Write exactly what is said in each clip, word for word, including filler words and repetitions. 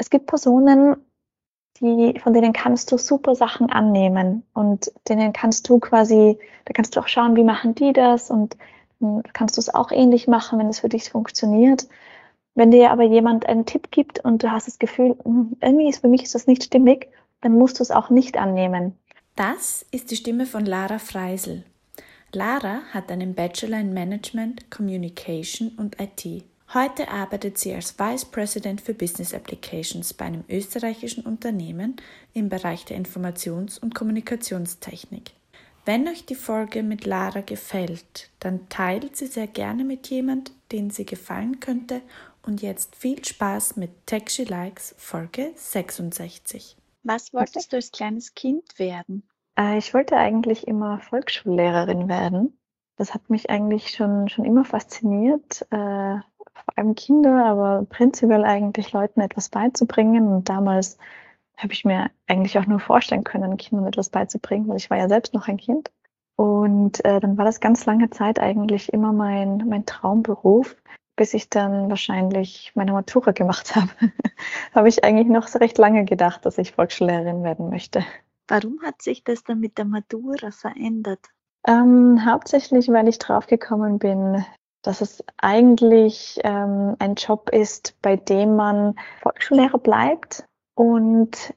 Es gibt Personen, die von denen kannst du super Sachen annehmen und denen kannst du quasi da kannst du auch schauen, wie machen die das und, hm, kannst du's auch ähnlich machen, wenn es für dich funktioniert. Wenn dir aber jemand einen Tipp gibt und du hast das Gefühl: „Hm, irgendwie ist für mich ist das nicht stimmig“, dann musst du's auch nicht annehmen. Das ist die Stimme von Lara Freisel. Lara hat einen Bachelor in Management, Communication und I T. Heute arbeitet sie als Vice President für Business Applications bei einem österreichischen Unternehmen im Bereich der Informations- und Kommunikationstechnik. Wenn euch die Folge mit Lara gefällt, dann teilt sie sehr gerne mit jemand, den sie gefallen könnte. Und jetzt viel Spaß mit Tech She Likes Folge sechsundsechzig. Was wolltest du als kleines Kind werden? Äh, ich wollte eigentlich immer Volksschullehrerin werden. Das hat mich eigentlich schon schon immer fasziniert, äh, vor allem Kinder, aber prinzipiell eigentlich Leuten etwas beizubringen. Und damals habe ich mir eigentlich auch nur vorstellen können, Kindern etwas beizubringen, weil ich war ja selbst noch ein Kind. Und, äh, dann war das ganz lange Zeit eigentlich immer mein mein Traumberuf, bis ich dann wahrscheinlich meine Matura gemacht habe. Habe ich eigentlich noch so recht lange gedacht, dass ich Volksschullehrerin werden möchte. Warum hat sich das dann mit der Matura verändert? Ähm, hauptsächlich, weil ich draufgekommen bin, dass es eigentlich, ähm, ein Job ist, bei dem man Volksschullehrer bleibt und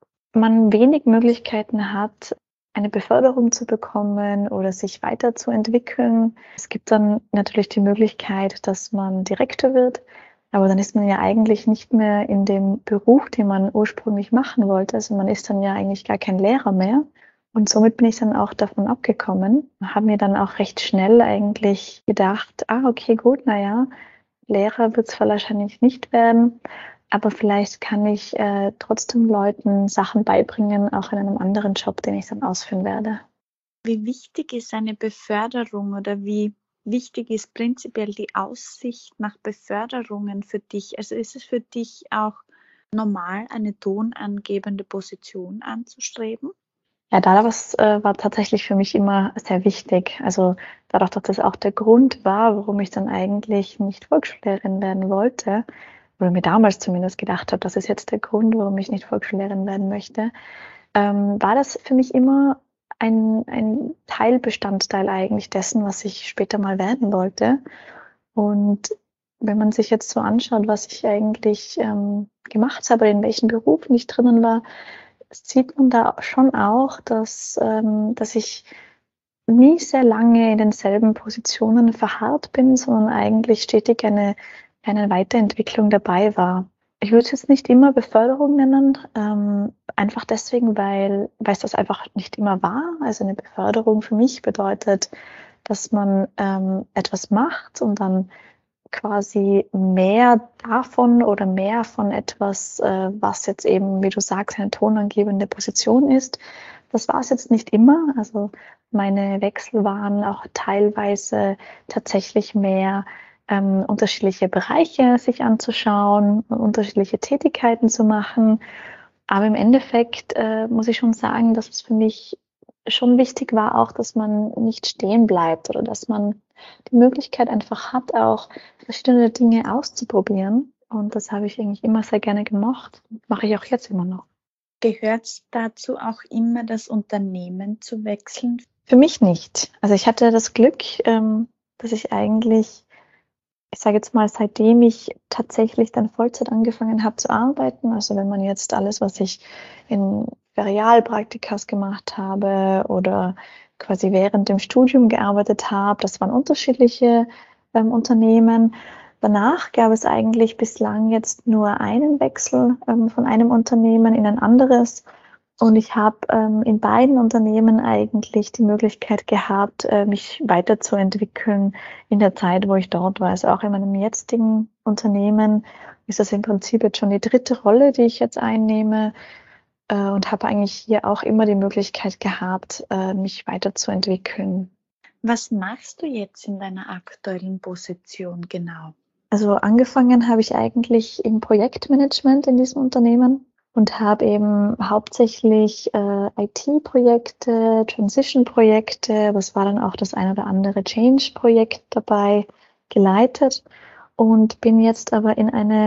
man wenig Möglichkeiten hat, eine Beförderung zu bekommen oder sich weiterzuentwickeln. Es gibt dann natürlich die Möglichkeit, dass man Direktor wird, aber dann ist man ja eigentlich nicht mehr in dem Beruf, den man ursprünglich machen wollte. Also, man ist dann ja eigentlich gar kein Lehrer mehr. Und somit bin ich dann auch davon abgekommen, habe mir dann auch recht schnell eigentlich gedacht: „Ah, okay, gut, na ja, Lehrer wird's wahrscheinlich nicht werden, aber vielleicht kann ich, äh, trotzdem Leuten Sachen beibringen, auch in einem anderen Job, den ich dann ausführen werde.“ Wie wichtig ist eine Beförderung oder wie wichtig ist prinzipiell die Aussicht nach Beförderungen für dich? Also, ist es für dich auch normal, eine tonangebende Position anzustreben? Ja, da was äh, war tatsächlich für mich immer sehr wichtig. Also, dadurch, dass das auch der Grund war, warum ich dann eigentlich nicht Volksschullehrerin werden wollte oder mir damals zumindest gedacht habe, das ist jetzt der Grund, warum ich nicht Volksschullehrerin werden möchte, ähm, war das für mich immer ein ein Teilbestandteil eigentlich dessen, was ich später mal werden wollte. Und wenn man sich jetzt so anschaut, was ich eigentlich, ähm, gemacht habe, in welchen Berufen ich drinnen war, sieht man da schon auch, dass ähm, dass ich nie sehr lange in denselben Positionen verharrt bin, sondern eigentlich stetig eine eine Weiterentwicklung dabei war. Ich würde es jetzt nicht immer Beförderung nennen, ähm, einfach deswegen, weil weil's das einfach nicht immer war. Also, 'ne Beförderung für mich bedeutet, dass man, ähm, etwas macht und dann quasi mehr davon oder mehr von etwas, äh, was jetzt eben, wie du sagst, eine tonangebende Position ist. Das war's jetzt nicht immer. Also, meine Wechsel waren auch teilweise tatsächlich mehr, ähm, unterschiedliche Bereiche sich anzuschauen und unterschiedliche Tätigkeiten zu machen. Aber im Endeffekt, äh, muss ich schon sagen, dass es für mich schon wichtig war auch, dass man nicht stehen bleibt oder dass man die Möglichkeit einfach hat, auch verschiedene Dinge auszuprobieren. Und das habe ich eigentlich immer sehr gerne gemocht. Mache ich auch jetzt immer noch. Gehört's dazu auch immer, das Unternehmen zu wechseln? Für mich nicht. Also, ich hatte das Glück, ähm, dass ich eigentlich, ich sage jetzt mal, seitdem ich tatsächlich dann Vollzeit angefangen habe zu arbeiten, also, wenn man jetzt alles, was ich in Ferialpraktikas gemacht habe oder quasi während dem Studium gearbeitet habe, das waren unterschiedliche, ähm, Unternehmen. Danach gab es eigentlich bislang jetzt nur einen Wechsel, ähm, von einem Unternehmen in ein anderes. Und ich habe, ähm, in beiden Unternehmen eigentlich die Möglichkeit gehabt, äh, mich weiterzuentwickeln in der Zeit, wo ich dort war. Also, auch in meinem jetzigen Unternehmen ist das im Prinzip jetzt schon die dritte Rolle, die ich jetzt einnehme, äh, und habe eigentlich hier auch immer die Möglichkeit gehabt, äh, mich weiterzuentwickeln. Was machst du jetzt in deiner aktuellen Position genau? Also, angefangen habe ich eigentlich im Projektmanagement in diesem Unternehmen und habe eben hauptsächlich, äh, I T-Projekte, Transition-Projekte, aber es war dann auch das ein oder andere Change-Projekt dabei, geleitet und bin jetzt aber in eine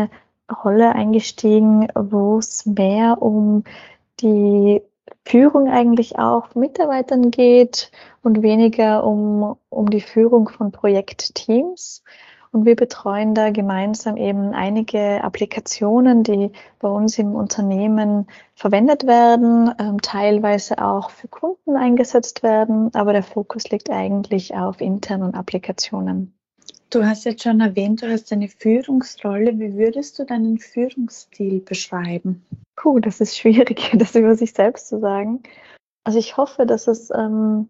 Rolle eingestiegen, wo es mehr um die Führung eigentlich auch von Mitarbeitern geht und weniger um, um die Führung von Projektteams. Und wir betreuen da gemeinsam eben einige Applikationen, die bei uns im Unternehmen verwendet werden, ähm, teilweise auch für Kunden eingesetzt werden, aber der Fokus liegt eigentlich auf internen Applikationen. Du hast jetzt schon erwähnt, du hast eine Führungsrolle. Wie würdest du deinen Führungsstil beschreiben? Puh, das ist schwierig, das über sich selbst zu sagen. Also ich hoffe, dass es ähm,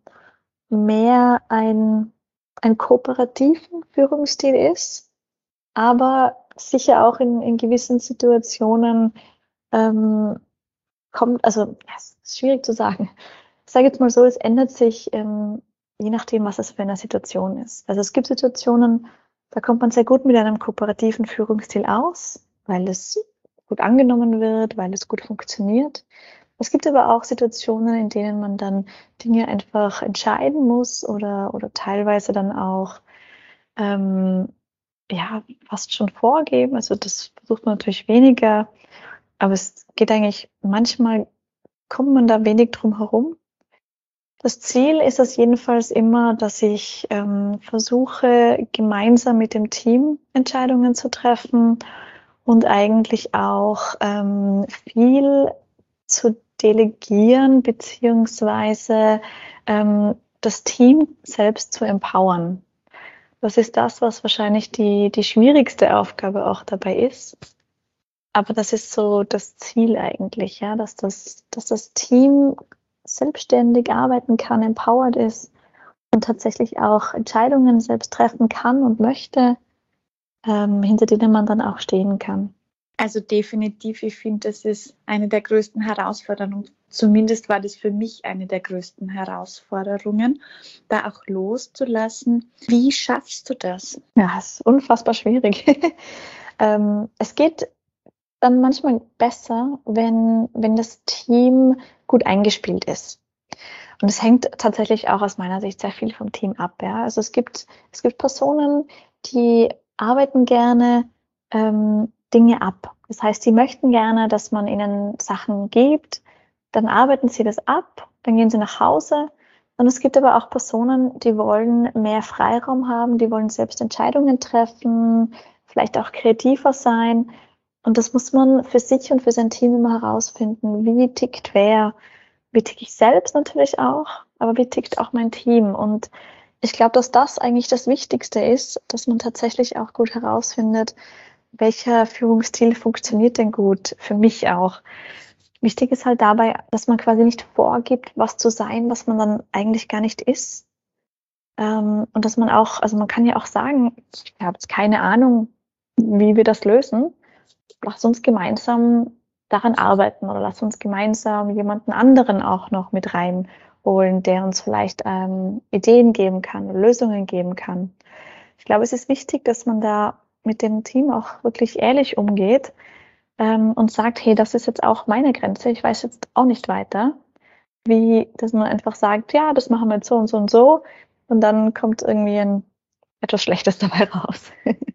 mehr ein, ein kooperativen Führungsstil ist, aber sicher auch in, in gewissen Situationen ähm, kommt, also es ist schwierig zu sagen. Ich sage jetzt mal so, es ändert sich ähm, je nachdem, was es für eine Situation ist. Also es gibt Situationen, da kommt man sehr gut mit einem kooperativen Führungsstil aus, weil es gut angenommen wird, weil es gut funktioniert. Es gibt aber auch Situationen, in denen man dann Dinge einfach entscheiden muss oder, oder teilweise dann auch ähm, ja, fast schon vorgeben. Also das versucht man natürlich weniger, aber es geht eigentlich, manchmal kommt man da wenig drum herum. Das Ziel ist es jedenfalls immer, dass ich ähm, versuche, gemeinsam mit dem Team Entscheidungen zu treffen und eigentlich auch ähm, viel zu delegieren beziehungsweise ähm, das Team selbst zu empowern. Das ist das, was wahrscheinlich die, die schwierigste Aufgabe auch dabei ist. Aber das ist so das Ziel eigentlich, ja, dass das, dass das Team selbstständig arbeiten kann, empowered ist und tatsächlich auch Entscheidungen selbst treffen kann und möchte, ähm, hinter denen man dann auch stehen kann. Also definitiv, ich finde, das ist eine der größten Herausforderungen. Zumindest war das für mich eine der größten Herausforderungen, da auch loszulassen. Wie schaffst du das? Ja, es ist unfassbar schwierig. ähm, es geht dann manchmal besser, wenn, wenn das Team gut eingespielt ist. Und es hängt tatsächlich auch aus meiner Sicht sehr viel vom Team ab. Ja? Also es gibt, es gibt Personen, die arbeiten gerne ähm, Dinge ab. Das heißt, sie möchten gerne, dass man ihnen Sachen gibt, dann arbeiten sie das ab, dann gehen sie nach Hause. Und es gibt aber auch Personen, die wollen mehr Freiraum haben, die wollen selbst Entscheidungen treffen, vielleicht auch kreativer sein. Und das muss man für sich und für sein Team immer herausfinden. Wie tickt wer? Wie ticke ich selbst natürlich auch, aber wie tickt auch mein Team? Und ich glaube, dass das eigentlich das Wichtigste ist, dass man tatsächlich auch gut herausfindet, welcher Führungsstil funktioniert denn gut, für mich auch. Wichtig ist halt dabei, dass man quasi nicht vorgibt, was zu sein, was man dann eigentlich gar nicht ist. Ähm, und dass man auch, also man kann ja auch sagen, ich habe jetzt keine Ahnung, wie wir das lösen. Lass uns gemeinsam daran arbeiten oder lass uns gemeinsam jemanden anderen auch noch mit reinholen, der uns vielleicht ähm, Ideen geben kann, Lösungen geben kann. Ich glaube, es ist wichtig, dass man da mit dem Team auch wirklich ehrlich umgeht ähm, und sagt, hey, das ist jetzt auch meine Grenze, ich weiß jetzt auch nicht weiter. Wie, dass man einfach sagt, ja, das machen wir jetzt so und so und so und dann kommt irgendwie ein etwas Schlechtes dabei raus.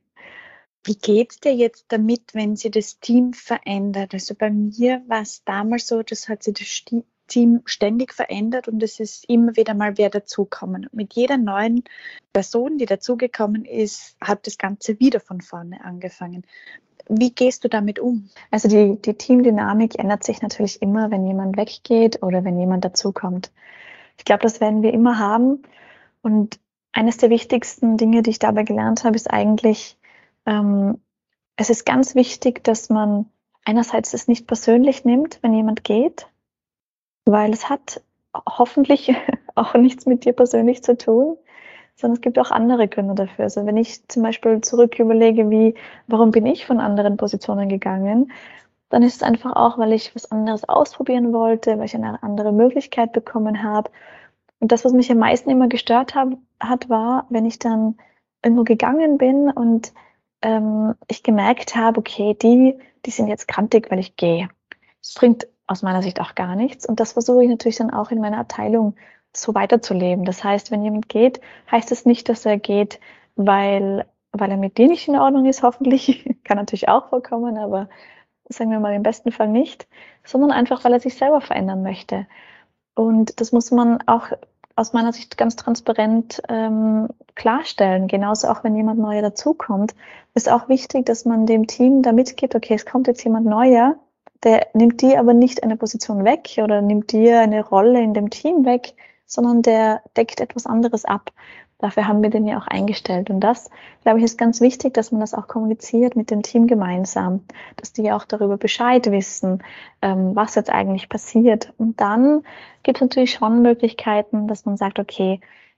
Wie geht's dir jetzt damit, wenn sich das Team verändert? Also bei mir war es damals so, das hat sich das Team ständig verändert und es ist immer wieder mal wer dazugekommen. Mit jeder neuen Person, die dazugekommen ist, hat das Ganze wieder von vorne angefangen. Wie gehst du damit um? Also die, die Teamdynamik ändert sich natürlich immer, wenn jemand weggeht oder wenn jemand dazukommt. Ich glaube, das werden wir immer haben. Und eines der wichtigsten Dinge, die ich dabei gelernt habe, ist eigentlich, ähm, es ist ganz wichtig, dass man einerseits es nicht persönlich nimmt, wenn jemand geht, weil es hat hoffentlich auch nichts mit dir persönlich zu tun, sondern es gibt auch andere Gründe dafür. Also wenn ich zum Beispiel zurück überlege, wie, warum bin ich von anderen Positionen gegangen, dann ist es einfach auch, weil ich was anderes ausprobieren wollte, weil ich eine andere Möglichkeit bekommen habe. Und das, was mich am meisten immer gestört hab, hat, war, wenn ich dann irgendwo gegangen bin und ähm, ich gemerkt habe, okay, die, die sind jetzt krantig, weil ich gehe. Das bringt aus meiner Sicht auch gar nichts. Und das versuche ich natürlich dann auch in meiner Abteilung so weiterzuleben. Das heißt, wenn jemand geht, heißt es nicht, dass er geht, weil weil er mit dir nicht in Ordnung ist, hoffentlich, kann natürlich auch vorkommen, aber sagen wir mal im besten Fall nicht, sondern einfach, weil er sich selber verändern möchte. Und das muss man auch aus meiner Sicht ganz transparent ähm, klarstellen. Genauso auch, wenn jemand Neuer dazukommt, ist auch wichtig, dass man dem Team da mitgibt, okay, es kommt jetzt jemand Neuer, der nimmt dir aber nicht eine Position weg oder nimmt dir eine Rolle in dem Team weg, sondern der deckt etwas anderes ab. Dafür haben wir den ja auch eingestellt. Und das, glaube ich, ist ganz wichtig, dass man das auch kommuniziert mit dem Team gemeinsam, dass die auch darüber Bescheid wissen, ähm, was jetzt eigentlich passiert. Und dann gibt es natürlich schon Möglichkeiten, dass man sagt, okay,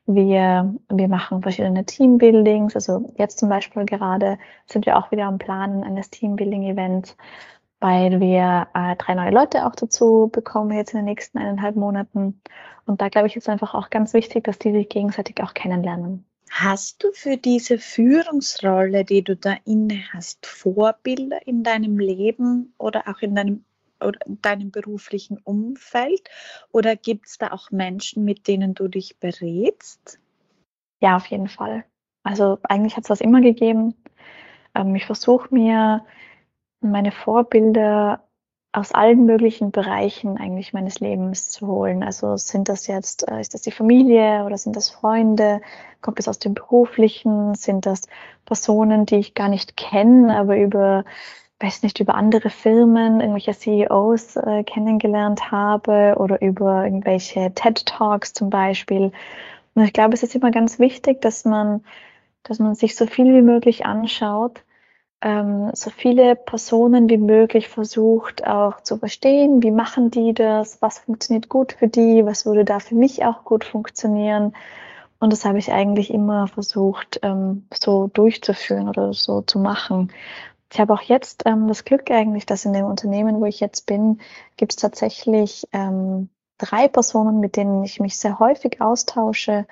wir, wir machen verschiedene Teambuildings. Also jetzt zum Beispiel gerade sind wir auch wieder am Planen eines Teambuilding-Events, weil wir äh, drei neue Leute auch dazu bekommen jetzt in den nächsten eineinhalb Monaten. Und da, glaube ich, ist einfach auch ganz wichtig, dass die sich gegenseitig auch kennenlernen. Hast du für diese Führungsrolle, die du da inne hast, Vorbilder in deinem Leben oder auch in deinem, oder in deinem beruflichen Umfeld? Oder gibt es da auch Menschen, mit denen du dich berätst? Ja, auf jeden Fall. Also eigentlich hat es das immer gegeben. Ähm, ich versuche mir meine Vorbilder aus allen möglichen Bereichen eigentlich meines Lebens zu holen. Also sind das jetzt, äh, ist das die Familie oder sind das Freunde? Kommt es aus dem Beruflichen? Sind das Personen, die ich gar nicht kenne, aber über, weiß nicht, über andere Firmen, irgendwelche C E Os äh, kennengelernt habe oder über irgendwelche TED Talks zum Beispiel. Und ich glaube, es ist immer ganz wichtig, dass man, dass man sich so viel wie möglich anschaut, ähm, so viele Personen wie möglich versucht auch zu verstehen, wie machen die das, was funktioniert gut für die, was würde da für mich auch gut funktionieren. Und das habe ich eigentlich immer versucht, ähm, so durchzuführen oder so zu machen. Ich habe auch jetzt ähm, das Glück eigentlich, dass in dem Unternehmen, wo ich jetzt bin, gibt es tatsächlich ähm, drei Personen, mit denen ich mich sehr häufig austausche,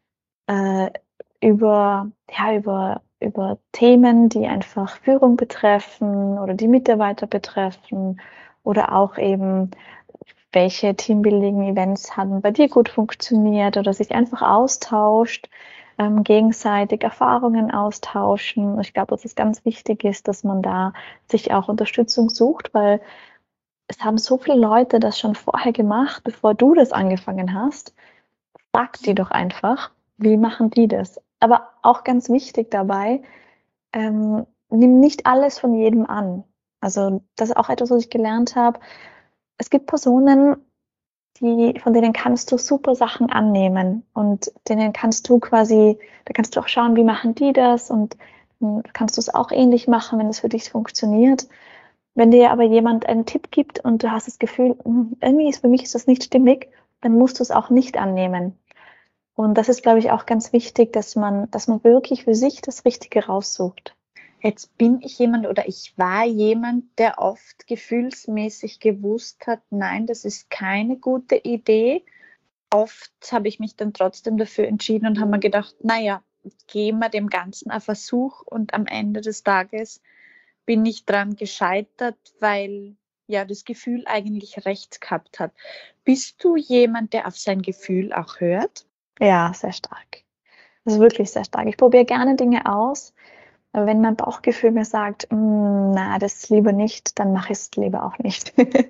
äh, über, ja, über, über Themen, die einfach Führung betreffen oder die Mitarbeiter betreffen oder auch eben, welche Teambuilding-Events haben bei dir gut funktioniert oder sich einfach austauscht, ähm, gegenseitig Erfahrungen austauschen. Ich glaube, dass es ganz wichtig ist, dass man da sich auch Unterstützung sucht, weil es haben so viele Leute das schon vorher gemacht, bevor du das angefangen hast. Frag die doch einfach, wie machen die das? Aber auch ganz wichtig dabei, ähm, nimm nicht alles von jedem an. Also das ist auch etwas, was ich gelernt habe. Es gibt Personen, die, von denen kannst du super Sachen annehmen und denen kannst du quasi, da kannst du auch schauen, wie machen die das und dann kannst du es auch ähnlich machen, wenn es für dich funktioniert. Wenn dir aber jemand einen Tipp gibt und du hast das Gefühl, irgendwie ist für mich ist das nicht stimmig, dann musst du es auch nicht annehmen. Und das ist, glaube ich, auch ganz wichtig, dass man, dass man wirklich für sich das Richtige raussucht. Jetzt bin ich jemand oder ich war jemand, der oft gefühlsmäßig gewusst hat, nein, das ist keine gute Idee. Oft habe ich mich dann trotzdem dafür entschieden und habe mir gedacht, naja, geben wir dem Ganzen einen Versuch und am Ende des Tages bin ich dran gescheitert, weil ja das Gefühl eigentlich recht gehabt hat. Bist du jemand, der auf sein Gefühl auch hört? Ja, sehr stark. Das ist wirklich sehr stark. Ich probiere gerne Dinge aus, aber wenn mein Bauchgefühl mir sagt, na, das lieber nicht, dann mache ich es lieber auch nicht.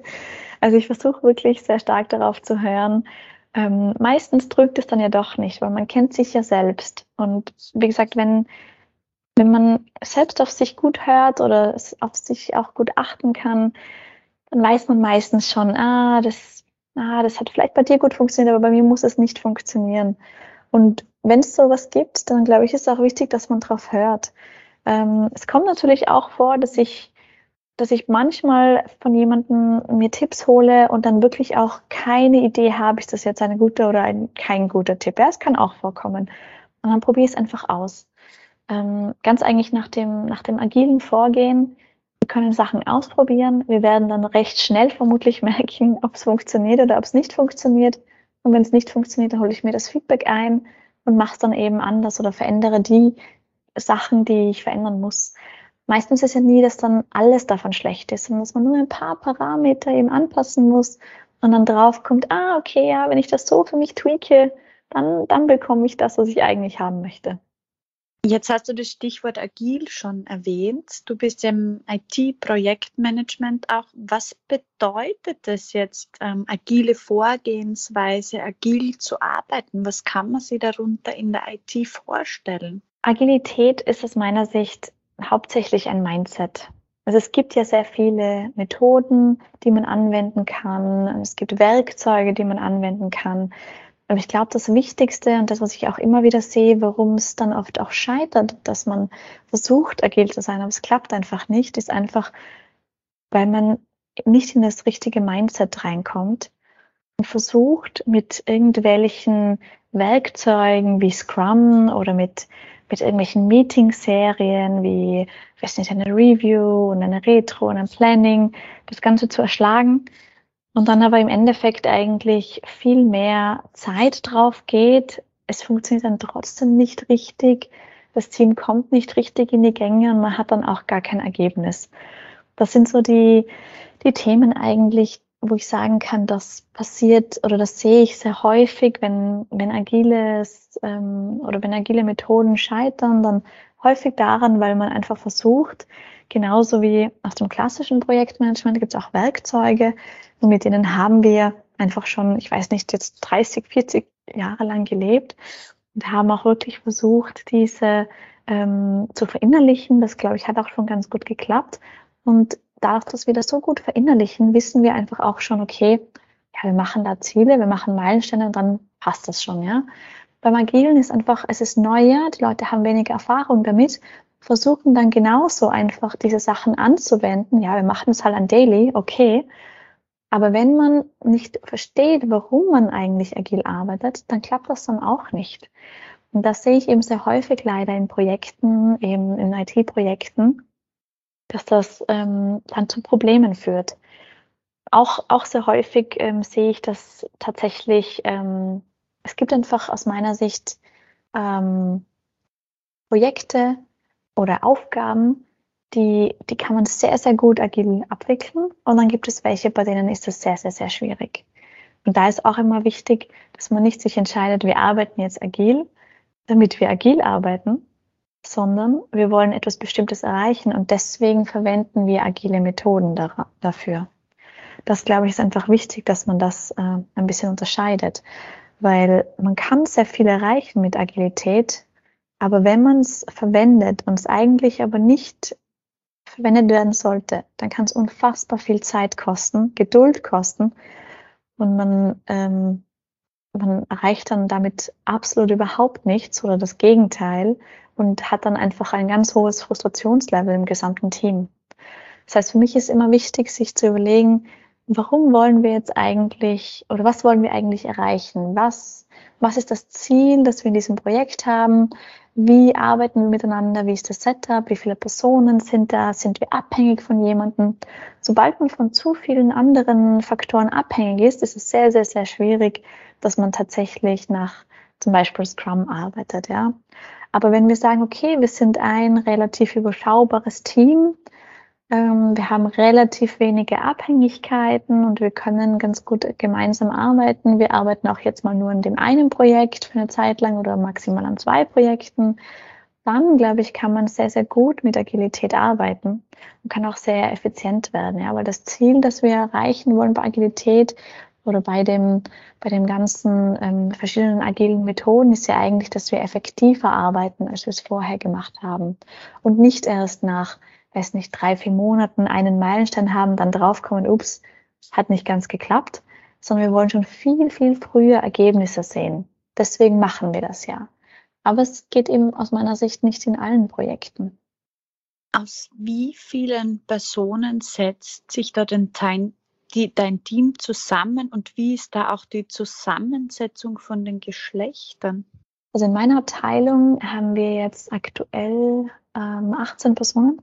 Also ich versuche wirklich sehr stark darauf zu hören. Ähm, meistens drückt es dann ja doch nicht, weil man kennt sich ja selbst. Und wie gesagt, wenn, wenn man selbst auf sich gut hört oder es auf sich auch gut achten kann, dann weiß man meistens schon, ah, das, ah, das hat vielleicht bei dir gut funktioniert, aber bei mir muss es nicht funktionieren. Und wenn es sowas gibt, dann glaube ich, ist es auch wichtig, dass man drauf hört. Ähm, es kommt natürlich auch vor, dass ich, dass ich manchmal von jemandem mir Tipps hole und dann wirklich auch keine Idee habe, ist das jetzt eine gute oder ein kein guter Tipp. Ja, es kann auch vorkommen. Und dann probiere ich es einfach aus. Ähm, ganz eigentlich nach dem, nach dem agilen Vorgehen. Wir können Sachen ausprobieren. Wir werden dann recht schnell vermutlich merken, ob es funktioniert oder ob es nicht funktioniert. Und wenn es nicht funktioniert, dann hole ich mir das Feedback ein und mache es dann eben anders oder verändere die Sachen, die ich verändern muss. Meistens ist ja nie, dass dann alles davon schlecht ist, sondern dass man nur ein paar Parameter eben anpassen muss und dann drauf kommt, ah, okay, ja, wenn ich das so für mich tweake, dann, dann bekomme ich das, was ich eigentlich haben möchte. Jetzt hast du das Stichwort agil schon erwähnt. Du bist ja im I T-Projektmanagement auch. Was bedeutet das jetzt, ähm, agile Vorgehensweise, agil zu arbeiten? Was kann man sich darunter in der I T vorstellen? Agilität ist aus meiner Sicht hauptsächlich ein Mindset. Also es gibt ja sehr viele Methoden, die man anwenden kann. Es gibt Werkzeuge, die man anwenden kann. Aber ich glaube, das Wichtigste und das, was ich auch immer wieder sehe, warum es dann oft auch scheitert, dass man versucht, agil zu sein, aber es klappt einfach nicht, ist einfach, weil man nicht in das richtige Mindset reinkommt und versucht, mit irgendwelchen Werkzeugen wie Scrum oder mit, mit irgendwelchen Meeting-Serien wie, ich weiß nicht, eine Review und eine Retro und ein Planning, das Ganze zu erschlagen. Und dann aber im Endeffekt eigentlich viel mehr Zeit drauf geht. Es funktioniert dann trotzdem nicht richtig. Das Team kommt nicht richtig in die Gänge und man hat dann auch gar kein Ergebnis. Das sind so die, die Themen eigentlich, wo ich sagen kann, das passiert oder das sehe ich sehr häufig, wenn, wenn agiles ähm, oder wenn agile Methoden scheitern, dann häufig daran, weil man einfach versucht, genauso wie aus dem klassischen Projektmanagement gibt es auch Werkzeuge, und mit denen haben wir einfach schon, ich weiß nicht, jetzt dreißig, vierzig Jahre lang gelebt und haben auch wirklich versucht, diese ähm, zu verinnerlichen. Das, glaube ich, hat auch schon ganz gut geklappt. Und dadurch, dass wir das so gut verinnerlichen, wissen wir einfach auch schon, okay, ja, wir machen da Ziele, wir machen Meilensteine und dann passt das schon, ja. Beim Agilen ist einfach, es ist neuer, die Leute haben weniger Erfahrung damit, versuchen dann genauso einfach diese Sachen anzuwenden. Ja, wir machen es halt an Daily, okay. Aber wenn man nicht versteht, warum man eigentlich agil arbeitet, dann klappt das dann auch nicht. Und das sehe ich eben sehr häufig leider in Projekten, eben in I T-Projekten, dass das ähm, dann zu Problemen führt. Auch, auch sehr häufig ähm, sehe ich, dass tatsächlich, ähm, es gibt einfach aus meiner Sicht ähm, Projekte oder Aufgaben, die, die kann man sehr, sehr gut agil abwickeln. Und dann gibt es welche, bei denen ist das sehr, sehr, sehr schwierig. Und da ist auch immer wichtig, dass man nicht sich entscheidet, wir arbeiten jetzt agil, damit wir agil arbeiten, sondern wir wollen etwas Bestimmtes erreichen und deswegen verwenden wir agile Methoden dafür. Das, glaube ich, ist einfach wichtig, dass man das äh, ein bisschen unterscheidet, weil man kann sehr viel erreichen mit Agilität, aber wenn man es verwendet und es eigentlich aber nicht verwendet werden sollte, dann kann es unfassbar viel Zeit kosten, Geduld kosten und man, ähm, man erreicht dann damit absolut überhaupt nichts oder das Gegenteil und hat dann einfach ein ganz hohes Frustrationslevel im gesamten Team. Das heißt, für mich ist immer wichtig, sich zu überlegen, warum wollen wir jetzt eigentlich oder was wollen wir eigentlich erreichen? Was, was ist das Ziel, das wir in diesem Projekt haben? Wie arbeiten wir miteinander? Wie ist das Setup? Wie viele Personen sind da? Sind wir abhängig von jemandem? Sobald man von zu vielen anderen Faktoren abhängig ist, ist es sehr, sehr, sehr schwierig, dass man tatsächlich nach zum Beispiel Scrum arbeitet, ja. Aber wenn wir sagen, okay, wir sind ein relativ überschaubares Team, ähm, wir haben relativ wenige Abhängigkeiten und wir können ganz gut gemeinsam arbeiten. Wir arbeiten auch jetzt mal nur an dem einen Projekt für eine Zeit lang oder maximal an zwei Projekten. Dann, glaube ich, kann man sehr, sehr gut mit Agilität arbeiten und kann auch sehr effizient werden. Ja, weil das Ziel, das wir erreichen wollen bei Agilität oder bei dem, bei den ganzen ähm, verschiedenen agilen Methoden ist ja eigentlich, dass wir effektiver arbeiten, als wir es vorher gemacht haben. Und nicht erst nach, weiß nicht, drei, vier Monaten einen Meilenstein haben, dann draufkommen, ups, hat nicht ganz geklappt, sondern wir wollen schon viel, viel früher Ergebnisse sehen. Deswegen machen wir das ja. Aber es geht eben aus meiner Sicht nicht in allen Projekten. Aus wie vielen Personen setzt sich da denn dein, die, dein Team zusammen und wie ist da auch die Zusammensetzung von den Geschlechtern? Also in meiner Abteilung haben wir jetzt aktuell ähm, achtzehn Personen.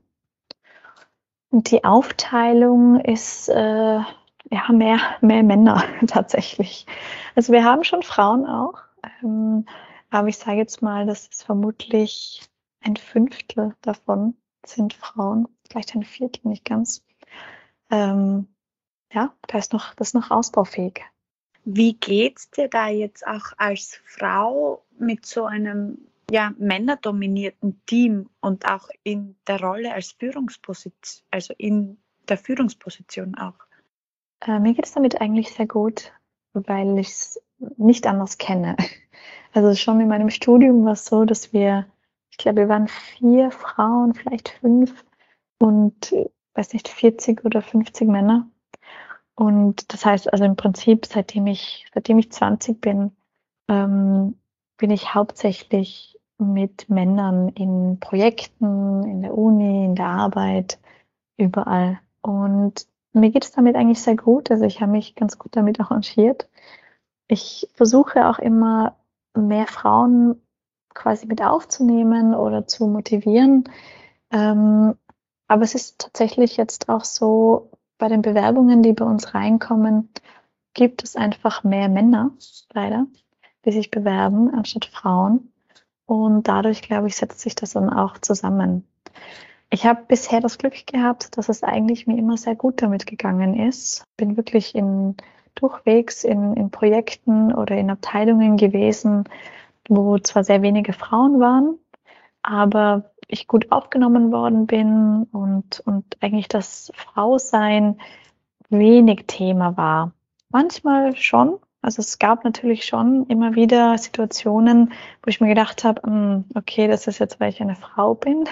Und die Aufteilung ist äh, ja mehr, mehr Männer tatsächlich. Also wir haben schon Frauen auch, ähm, aber ich sage jetzt mal, das ist vermutlich ein Fünftel davon sind Frauen, vielleicht ein Viertel, nicht ganz. Ähm, ja, da ist noch, das ist noch ausbaufähig. Wie geht's dir da jetzt auch als Frau mit so einem ja, männerdominierten Team und auch in der Rolle als Führungsposition, also in der Führungsposition auch? Äh, mir geht es damit eigentlich sehr gut, weil ich es nicht anders kenne. Also schon in meinem Studium war es so, dass wir, ich glaube, wir waren vier Frauen, vielleicht fünf und, äh, weiß nicht, vierzig oder fünfzig Männer. Und das heißt also im Prinzip, seitdem ich seitdem ich zwanzig bin, ähm, bin ich hauptsächlich mit Männern in Projekten, in der Uni, in der Arbeit, überall. Und mir geht es damit eigentlich sehr gut. Also, ich habe mich ganz gut damit arrangiert. Ich versuche auch immer, mehr Frauen quasi mit aufzunehmen oder zu motivieren. Ähm, aber es ist tatsächlich jetzt auch so, bei den Bewerbungen, die bei uns reinkommen, gibt es einfach mehr Männer, leider, die sich bewerben anstatt Frauen. Und dadurch, glaube ich, setzt sich das dann auch zusammen. Ich habe bisher das Glück gehabt, dass es eigentlich mir immer sehr gut damit gegangen ist. Bin wirklich in durchwegs in in Projekten oder in Abteilungen gewesen, wo zwar sehr wenige Frauen waren, aber ich gut aufgenommen worden bin und und eigentlich das Frausein wenig Thema war. Manchmal schon. Also, es gab natürlich schon immer wieder Situationen, wo ich mir gedacht habe: „Hm, okay, das ist jetzt, weil ich eine Frau bin.“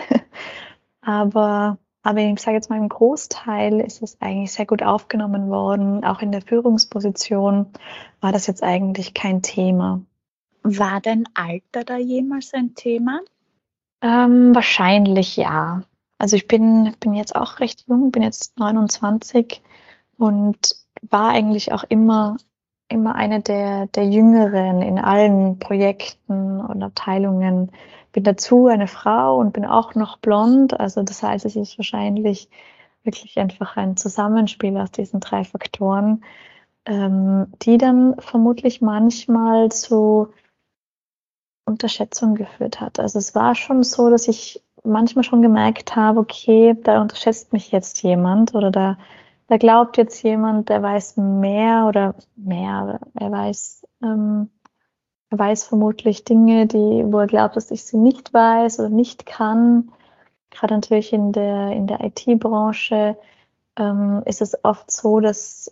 Aber aber ich sage jetzt mal, im Großteil ist es eigentlich sehr gut aufgenommen worden. Auch in der Führungsposition war das jetzt eigentlich kein Thema. War dein Alter da jemals ein Thema? Ähm, wahrscheinlich ja. Also, ich bin bin jetzt auch recht jung, bin jetzt neunundzwanzig und war eigentlich auch immer immer eine der der Jüngeren in allen Projekten und Abteilungen. Bin dazu eine Frau und bin auch noch blond. Also, das heißt, es ist wahrscheinlich wirklich einfach ein Zusammenspiel aus diesen drei Faktoren, ähm, die dann vermutlich manchmal zu Unterschätzung geführt hat. Also, es war schon so, dass ich manchmal schon gemerkt habe: „Okay, da unterschätzt mich jetzt jemand oder da da glaubt jetzt jemand, der weiß mehr oder mehr, er weiß ähm, er weiß vermutlich Dinge, die wo er glaubt, dass ich sie nicht weiß oder nicht kann.“ Grade natürlich in der in der I T-Branche, ähm, ist es oft so, dass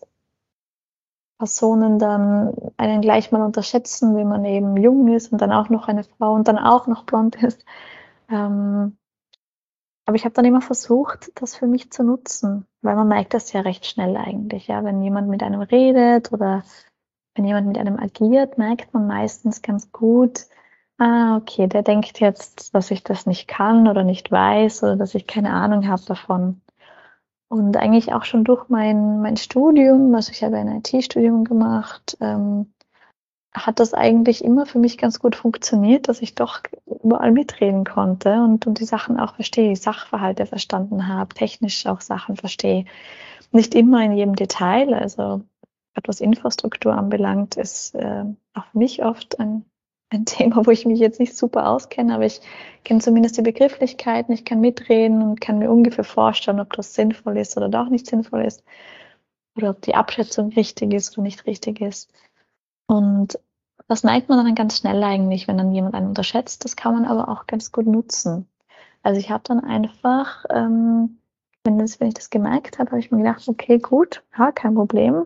Personen dann einen gleich mal unterschätzen, wenn man eben jung ist und dann auch noch eine Frau und dann auch noch blond ist. Ähm, aber ich habe dann immer versucht, das für mich zu nutzen, weil man merkt das ja recht schnell eigentlich, ja. Wenn jemand mit einem redet oder wenn jemand mit einem agiert, merkt man meistens ganz gut: „Ah, okay, der denkt jetzt, dass ich das nicht kann oder nicht weiß oder dass ich keine Ahnung habe davon.“ Und eigentlich auch schon durch mein mein Studium, also ich habe ein I T-Studium gemacht, ähm, hat das eigentlich immer für mich ganz gut funktioniert, dass ich doch überall mitreden konnte und und die Sachen auch verstehe, Sachverhalte verstanden habe, technisch auch Sachen verstehe. Nicht immer in jedem Detail, also grad was Infrastruktur anbelangt, ist, äh, auch für mich oft ein ein Thema, wo ich mich jetzt nicht super auskenne, aber ich kenne zumindest die Begrifflichkeiten, ich kann mitreden und kann mir ungefähr vorstellen, ob das sinnvoll ist oder doch nicht sinnvoll ist oder ob die Abschätzung richtig ist oder nicht richtig ist. Und das merkt man dann ganz schnell eigentlich, wenn dann jemand einen unterschätzt. Das kann man aber auch ganz gut nutzen. Also, ich habe dann einfach, ähm, wenn das wenn ich das gemerkt habe, habe ich mir gedacht: „Okay, gut, ja, kein Problem.“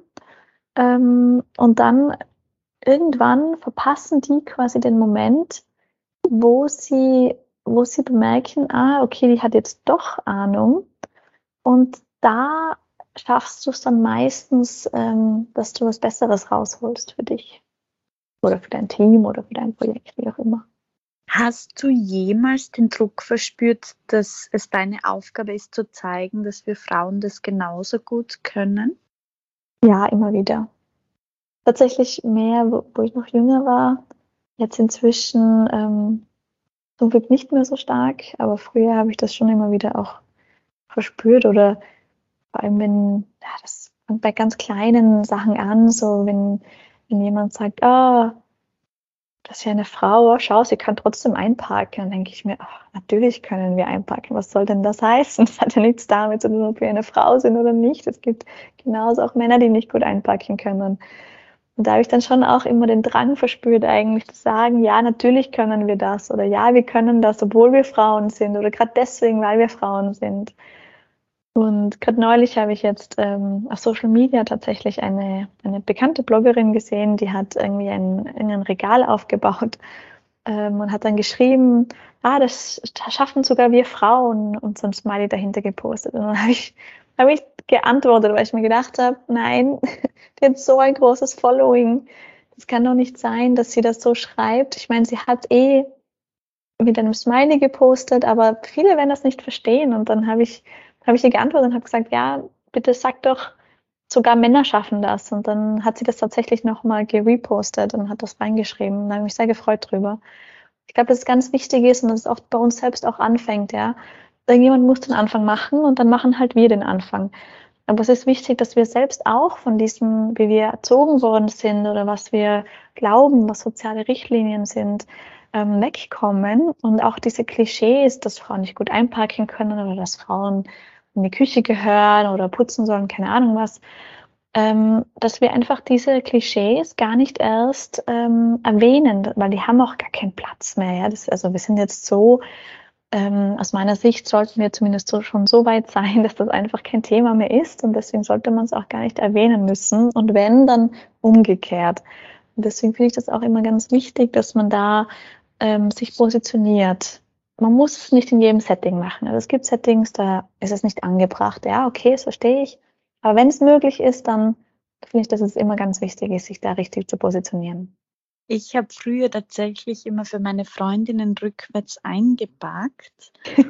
Ähm, und dann irgendwann verpassen die quasi den Moment, wo sie wo sie bemerken: „Ah, okay, die hat jetzt doch Ahnung.“ Und da schaffst du's dann meistens, ähm, dass du was Besseres rausholst für dich. Oder für dein Team oder für dein Projekt, wie auch immer. Hast du jemals den Druck verspürt, dass es deine Aufgabe ist, zu zeigen, dass wir Frauen das genauso gut können? Ja, immer wieder. Tatsächlich mehr, wo wo ich noch jünger war. Jetzt inzwischen, ähm, zum Glück nicht mehr so stark, aber früher habe ich das schon immer wieder auch verspürt oder vor allem, wenn ja, das fängt bei ganz kleinen Sachen an, so wenn wenn jemand sagt: „Ah, das ist ja eine Frau, schau, sie kann trotzdem einparken.“ Dann denke ich mir: „Ach, natürlich können wir einparken. Was soll denn das heißen?“ Das hat ja nichts damit zu tun, ob wir eine Frau sind oder nicht. Es gibt genauso auch Männer, die nicht gut einparken können. Und da habe ich dann schon auch immer den Drang verspürt, eigentlich zu sagen, ja, natürlich können wir das oder ja, wir können das, obwohl wir Frauen sind oder gerade deswegen, weil wir Frauen sind. Und gerade neulich habe ich jetzt ähm, auf Social Media tatsächlich eine, eine bekannte Bloggerin gesehen, die hat irgendwie ein, ein Regal aufgebaut ähm, und hat dann geschrieben, ah, das schaffen sogar wir Frauen, und so ein Smiley dahinter gepostet. Und dann habe ich, habe ich geantwortet, weil ich mir gedacht habe, nein, die hat so ein großes Following. Das kann doch nicht sein, dass sie das so schreibt. Ich meine, sie hat eh mit einem Smiley gepostet, aber viele werden das nicht verstehen. Und dann habe ich, habe ich ihr geantwortet und habe gesagt, ja, bitte sag doch, sogar Männer schaffen das. Und dann hat sie das tatsächlich nochmal gerepostet und hat das reingeschrieben. Da habe ich mich sehr gefreut drüber. Ich glaube, dass es ganz wichtig ist und dass es oft bei uns selbst auch anfängt, ja. Irgendjemand muss den Anfang machen und dann machen halt wir den Anfang. Aber es ist wichtig, dass wir selbst auch von diesem, wie wir erzogen worden sind oder was wir glauben, was soziale Richtlinien sind, ähm, wegkommen und auch diese Klischees, dass Frauen nicht gut einpacken können oder dass Frauen in die Küche gehören oder putzen sollen, keine Ahnung was, ähm, dass wir einfach diese Klischees gar nicht erst ähm, erwähnen, weil die haben auch gar keinen Platz mehr. Ja? Das, also wir sind jetzt so, ähm, aus meiner Sicht sollten wir zumindest so, schon so weit sein, dass das einfach kein Thema mehr ist und deswegen sollte man es auch gar nicht erwähnen müssen und wenn, dann umgekehrt. Und deswegen finde ich das auch immer ganz wichtig, dass man da ähm, sich positioniert. Man muss es nicht in jedem Setting machen. Also es gibt Settings, da ist es nicht angebracht. Ja, okay, das verstehe ich. Aber wenn es möglich ist, dann finde ich, dass es immer ganz wichtig ist, sich da richtig zu positionieren. Ich habe früher tatsächlich immer für meine Freundinnen rückwärts eingepackt.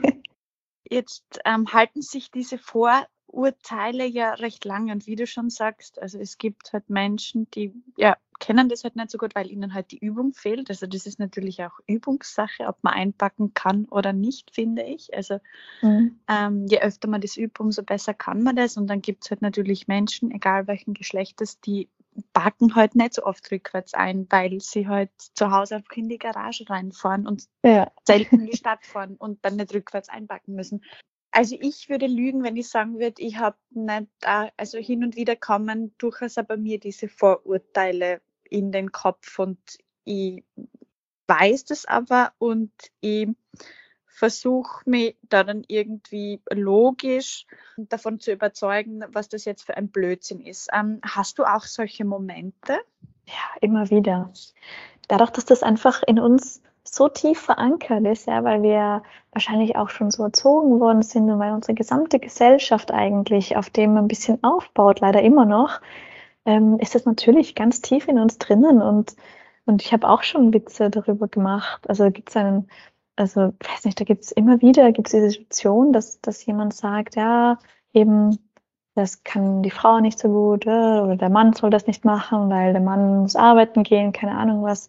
Jetzt ähm, halten sich diese Vorurteile ja recht lange und wie du schon sagst, also es gibt halt Menschen, die ja kennen das halt nicht so gut, weil ihnen halt die Übung fehlt. Also das ist natürlich auch Übungssache, ob man einpacken kann oder nicht, finde ich. Also mhm. ähm, je öfter man das übt, umso besser kann man das. Und dann gibt es halt natürlich Menschen, egal welchen Geschlechtes, die packen halt nicht so oft rückwärts ein, weil sie halt zu Hause einfach in die Garage reinfahren und ja. selten in die Stadt fahren und dann nicht rückwärts einpacken müssen. Also ich würde lügen, wenn ich sagen würde, ich habe nicht, also hin und wieder kommen durchaus bei mir diese Vorurteile in den Kopf und ich weiß das aber und ich versuche mich da dann irgendwie logisch davon zu überzeugen, was das jetzt für ein Blödsinn ist. Ähm, hast du auch solche Momente? Ja, immer wieder. Dadurch, dass das einfach in uns so tief verankert ist, ja, weil wir wahrscheinlich auch schon so erzogen worden sind und weil unsere gesamte Gesellschaft eigentlich auf dem ein bisschen aufbaut, leider immer noch, ähm, ist das natürlich ganz tief in uns drinnen und, und ich habe auch schon Witze darüber gemacht. Also gibt es einen, also weiß nicht, da gibt es immer wieder, gibt es diese Situation, dass, dass jemand sagt, ja, eben, das kann die Frau nicht so gut oder der Mann soll das nicht machen, weil der Mann muss arbeiten gehen, keine Ahnung was.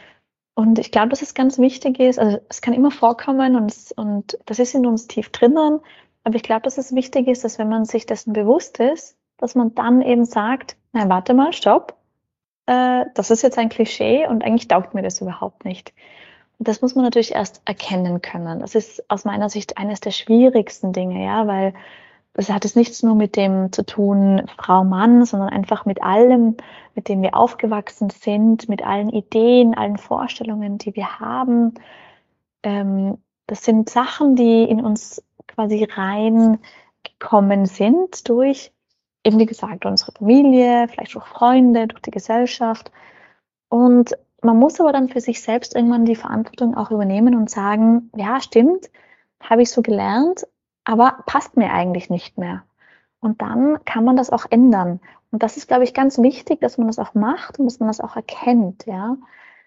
Und ich glaube, dass es ganz wichtig ist, also es kann immer vorkommen und, es, und das ist in uns tief drinnen, aber ich glaube, dass es wichtig ist, dass wenn man sich dessen bewusst ist, dass man dann eben sagt, na warte mal, stopp, äh, das ist jetzt ein Klischee und eigentlich taugt mir das überhaupt nicht. Und das muss man natürlich erst erkennen können. Das ist aus meiner Sicht eines der schwierigsten Dinge, ja, weil es hat es nichts nur mit dem zu tun, Frau, Mann, sondern einfach mit allem, mit dem wir aufgewachsen sind, mit allen Ideen, allen Vorstellungen, die wir haben. Ähm, das sind Sachen, die in uns quasi reingekommen sind durch, eben wie gesagt, unsere Familie, vielleicht auch Freunde, durch die Gesellschaft. Und man muss aber dann für sich selbst irgendwann die Verantwortung auch übernehmen und sagen, ja, stimmt, habe ich so gelernt, aber passt mir eigentlich nicht mehr. Und dann kann man das auch ändern. Und das ist, glaube ich, ganz wichtig, dass man das auch macht und dass man das auch erkennt, ja.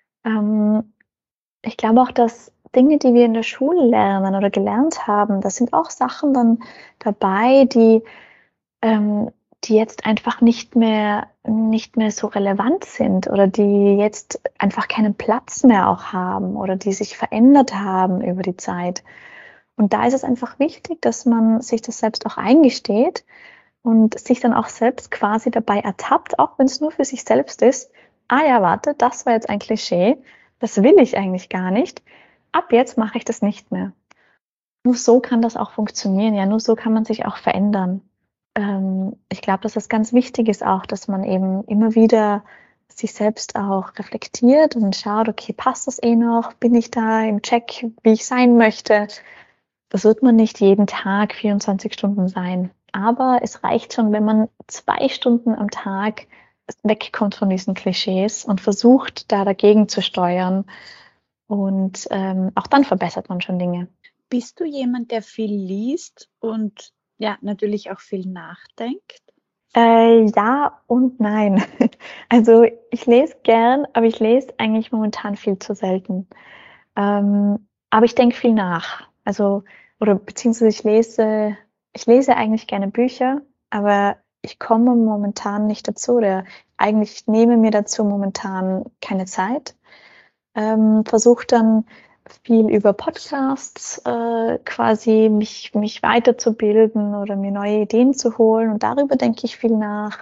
Ähm, ich glaube auch, dass Dinge, die wir in der Schule lernen oder gelernt haben, das sind auch Sachen dann dabei, die, ähm, die jetzt einfach nicht mehr, nicht mehr so relevant sind oder die jetzt einfach keinen Platz mehr auch haben oder die sich verändert haben über die Zeit. Und da ist es einfach wichtig, dass man sich das selbst auch eingesteht und sich dann auch selbst quasi dabei ertappt, auch wenn es nur für sich selbst ist. Ah ja, warte, das war jetzt ein Klischee, das will ich eigentlich gar nicht. Ab jetzt mache ich das nicht mehr. Nur so kann das auch funktionieren, ja, nur so kann man sich auch verändern. Ähm, ich glaube, dass das ganz wichtig ist auch, dass man eben immer wieder sich selbst auch reflektiert und schaut, okay, passt das eh noch? Bin ich da im Check, wie ich sein möchte? Das wird man nicht jeden Tag vierundzwanzig Stunden sein. Aber es reicht schon, wenn man zwei Stunden am Tag wegkommt von diesen Klischees und versucht, da dagegen zu steuern. Und ähm, auch dann verbessert man schon Dinge. Bist du jemand, der viel liest und ja, natürlich auch viel nachdenkt? Äh, ja und nein. Also ich lese gern, aber ich lese eigentlich momentan viel zu selten. Ähm, aber ich denke viel nach. Also, oder beziehungsweise ich lese, ich lese eigentlich gerne Bücher, aber ich komme momentan nicht dazu, oder eigentlich ich nehme mir dazu momentan keine Zeit. Ähm, versuche dann viel über Podcasts äh, quasi mich, mich weiterzubilden oder mir neue Ideen zu holen, und darüber denke ich viel nach.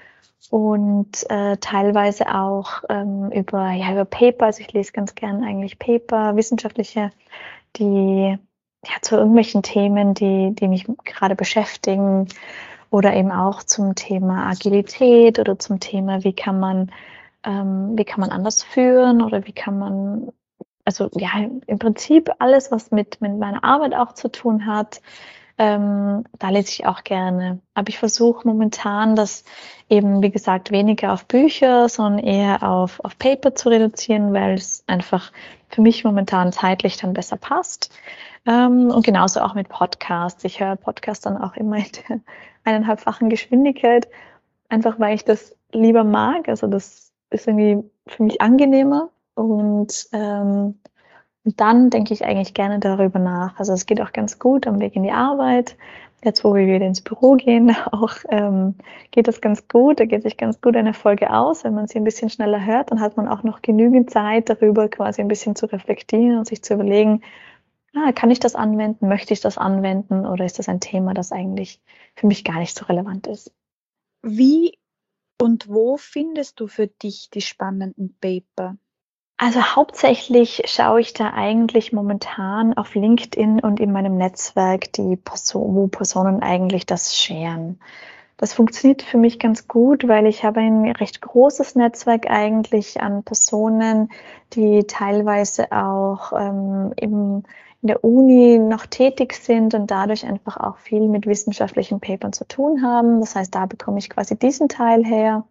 Und äh, teilweise auch ähm, über, ja, über Paper, also ich lese ganz gern eigentlich Paper, wissenschaftliche, die ja zu irgendwelchen Themen, die, die mich gerade beschäftigen, oder eben auch zum Thema Agilität oder zum Thema, wie kann man, ähm, wie kann man anders führen, oder wie kann man, also ja, im Prinzip alles, was mit, mit meiner Arbeit auch zu tun hat. Ähm, da lese ich auch gerne. Aber ich versuche momentan, das eben, wie gesagt, weniger auf Bücher, sondern eher auf, auf Paper zu reduzieren, weil es einfach für mich momentan zeitlich dann besser passt. Ähm, und genauso auch mit Podcasts. Ich höre Podcasts dann auch immer in der eineinhalbfachen Geschwindigkeit, einfach weil ich das lieber mag. Also das ist irgendwie für mich angenehmer. Und ähm, und dann denke ich eigentlich gerne darüber nach. Also es geht auch ganz gut am Weg in die Arbeit. Jetzt, wo wir wieder ins Büro gehen, auch ähm, geht das ganz gut. Da geht sich ganz gut eine Folge aus. Wenn man sie ein bisschen schneller hört, dann hat man auch noch genügend Zeit, darüber quasi ein bisschen zu reflektieren und sich zu überlegen, ah, kann ich das anwenden? Möchte ich das anwenden? Oder ist das ein Thema, das eigentlich für mich gar nicht so relevant ist? Wie und wo findest du für dich die spannenden Paper? Also hauptsächlich schaue ich da eigentlich momentan auf LinkedIn und in meinem Netzwerk, die Person, wo Personen eigentlich das sharen. Das funktioniert für mich ganz gut, weil ich habe ein recht großes Netzwerk eigentlich an Personen, die teilweise auch ähm, im, in der Uni noch tätig sind und dadurch einfach auch viel mit wissenschaftlichen Papern zu tun haben. Das heißt, da bekomme ich quasi diesen Teil her.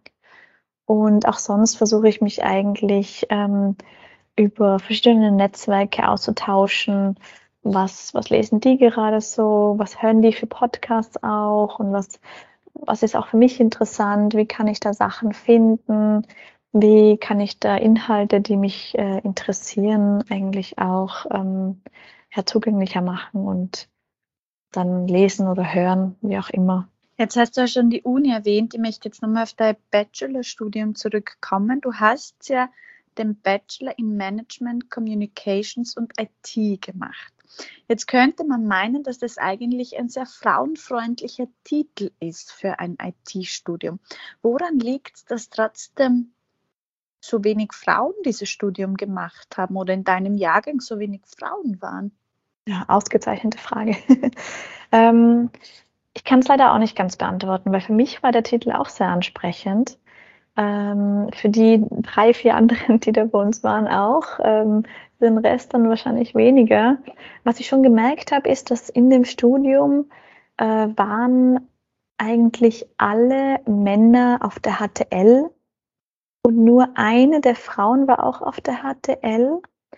Und auch sonst versuche ich mich eigentlich ähm, über verschiedene Netzwerke auszutauschen. Was, was lesen die gerade so? Was hören die für Podcasts auch? Und was, was ist auch für mich interessant? Wie kann ich da Sachen finden? Wie kann ich da Inhalte, die mich äh, interessieren, eigentlich auch ähm, ja, zugänglicher machen und dann lesen oder hören, wie auch immer. Jetzt hast du ja schon die Uni erwähnt. Ich möchte jetzt nochmal auf dein Bachelorstudium zurückkommen. Du hast ja den Bachelor in Management, Communications und I T gemacht. Jetzt könnte man meinen, dass das eigentlich ein sehr frauenfreundlicher Titel ist für ein I T-Studium. Woran liegt es, dass trotzdem so wenig Frauen dieses Studium gemacht haben oder in deinem Jahrgang so wenig Frauen waren? Ja, ausgezeichnete Frage. ähm, Ich kann es leider auch nicht ganz beantworten, weil für mich war der Titel auch sehr ansprechend. Ähm, für die drei, vier anderen, die da bei uns waren, auch. Ähm, den Rest dann wahrscheinlich weniger. Was ich schon gemerkt habe, ist, dass in dem Studium äh, waren eigentlich alle Männer auf der H T L und nur eine der Frauen war auch auf der H T L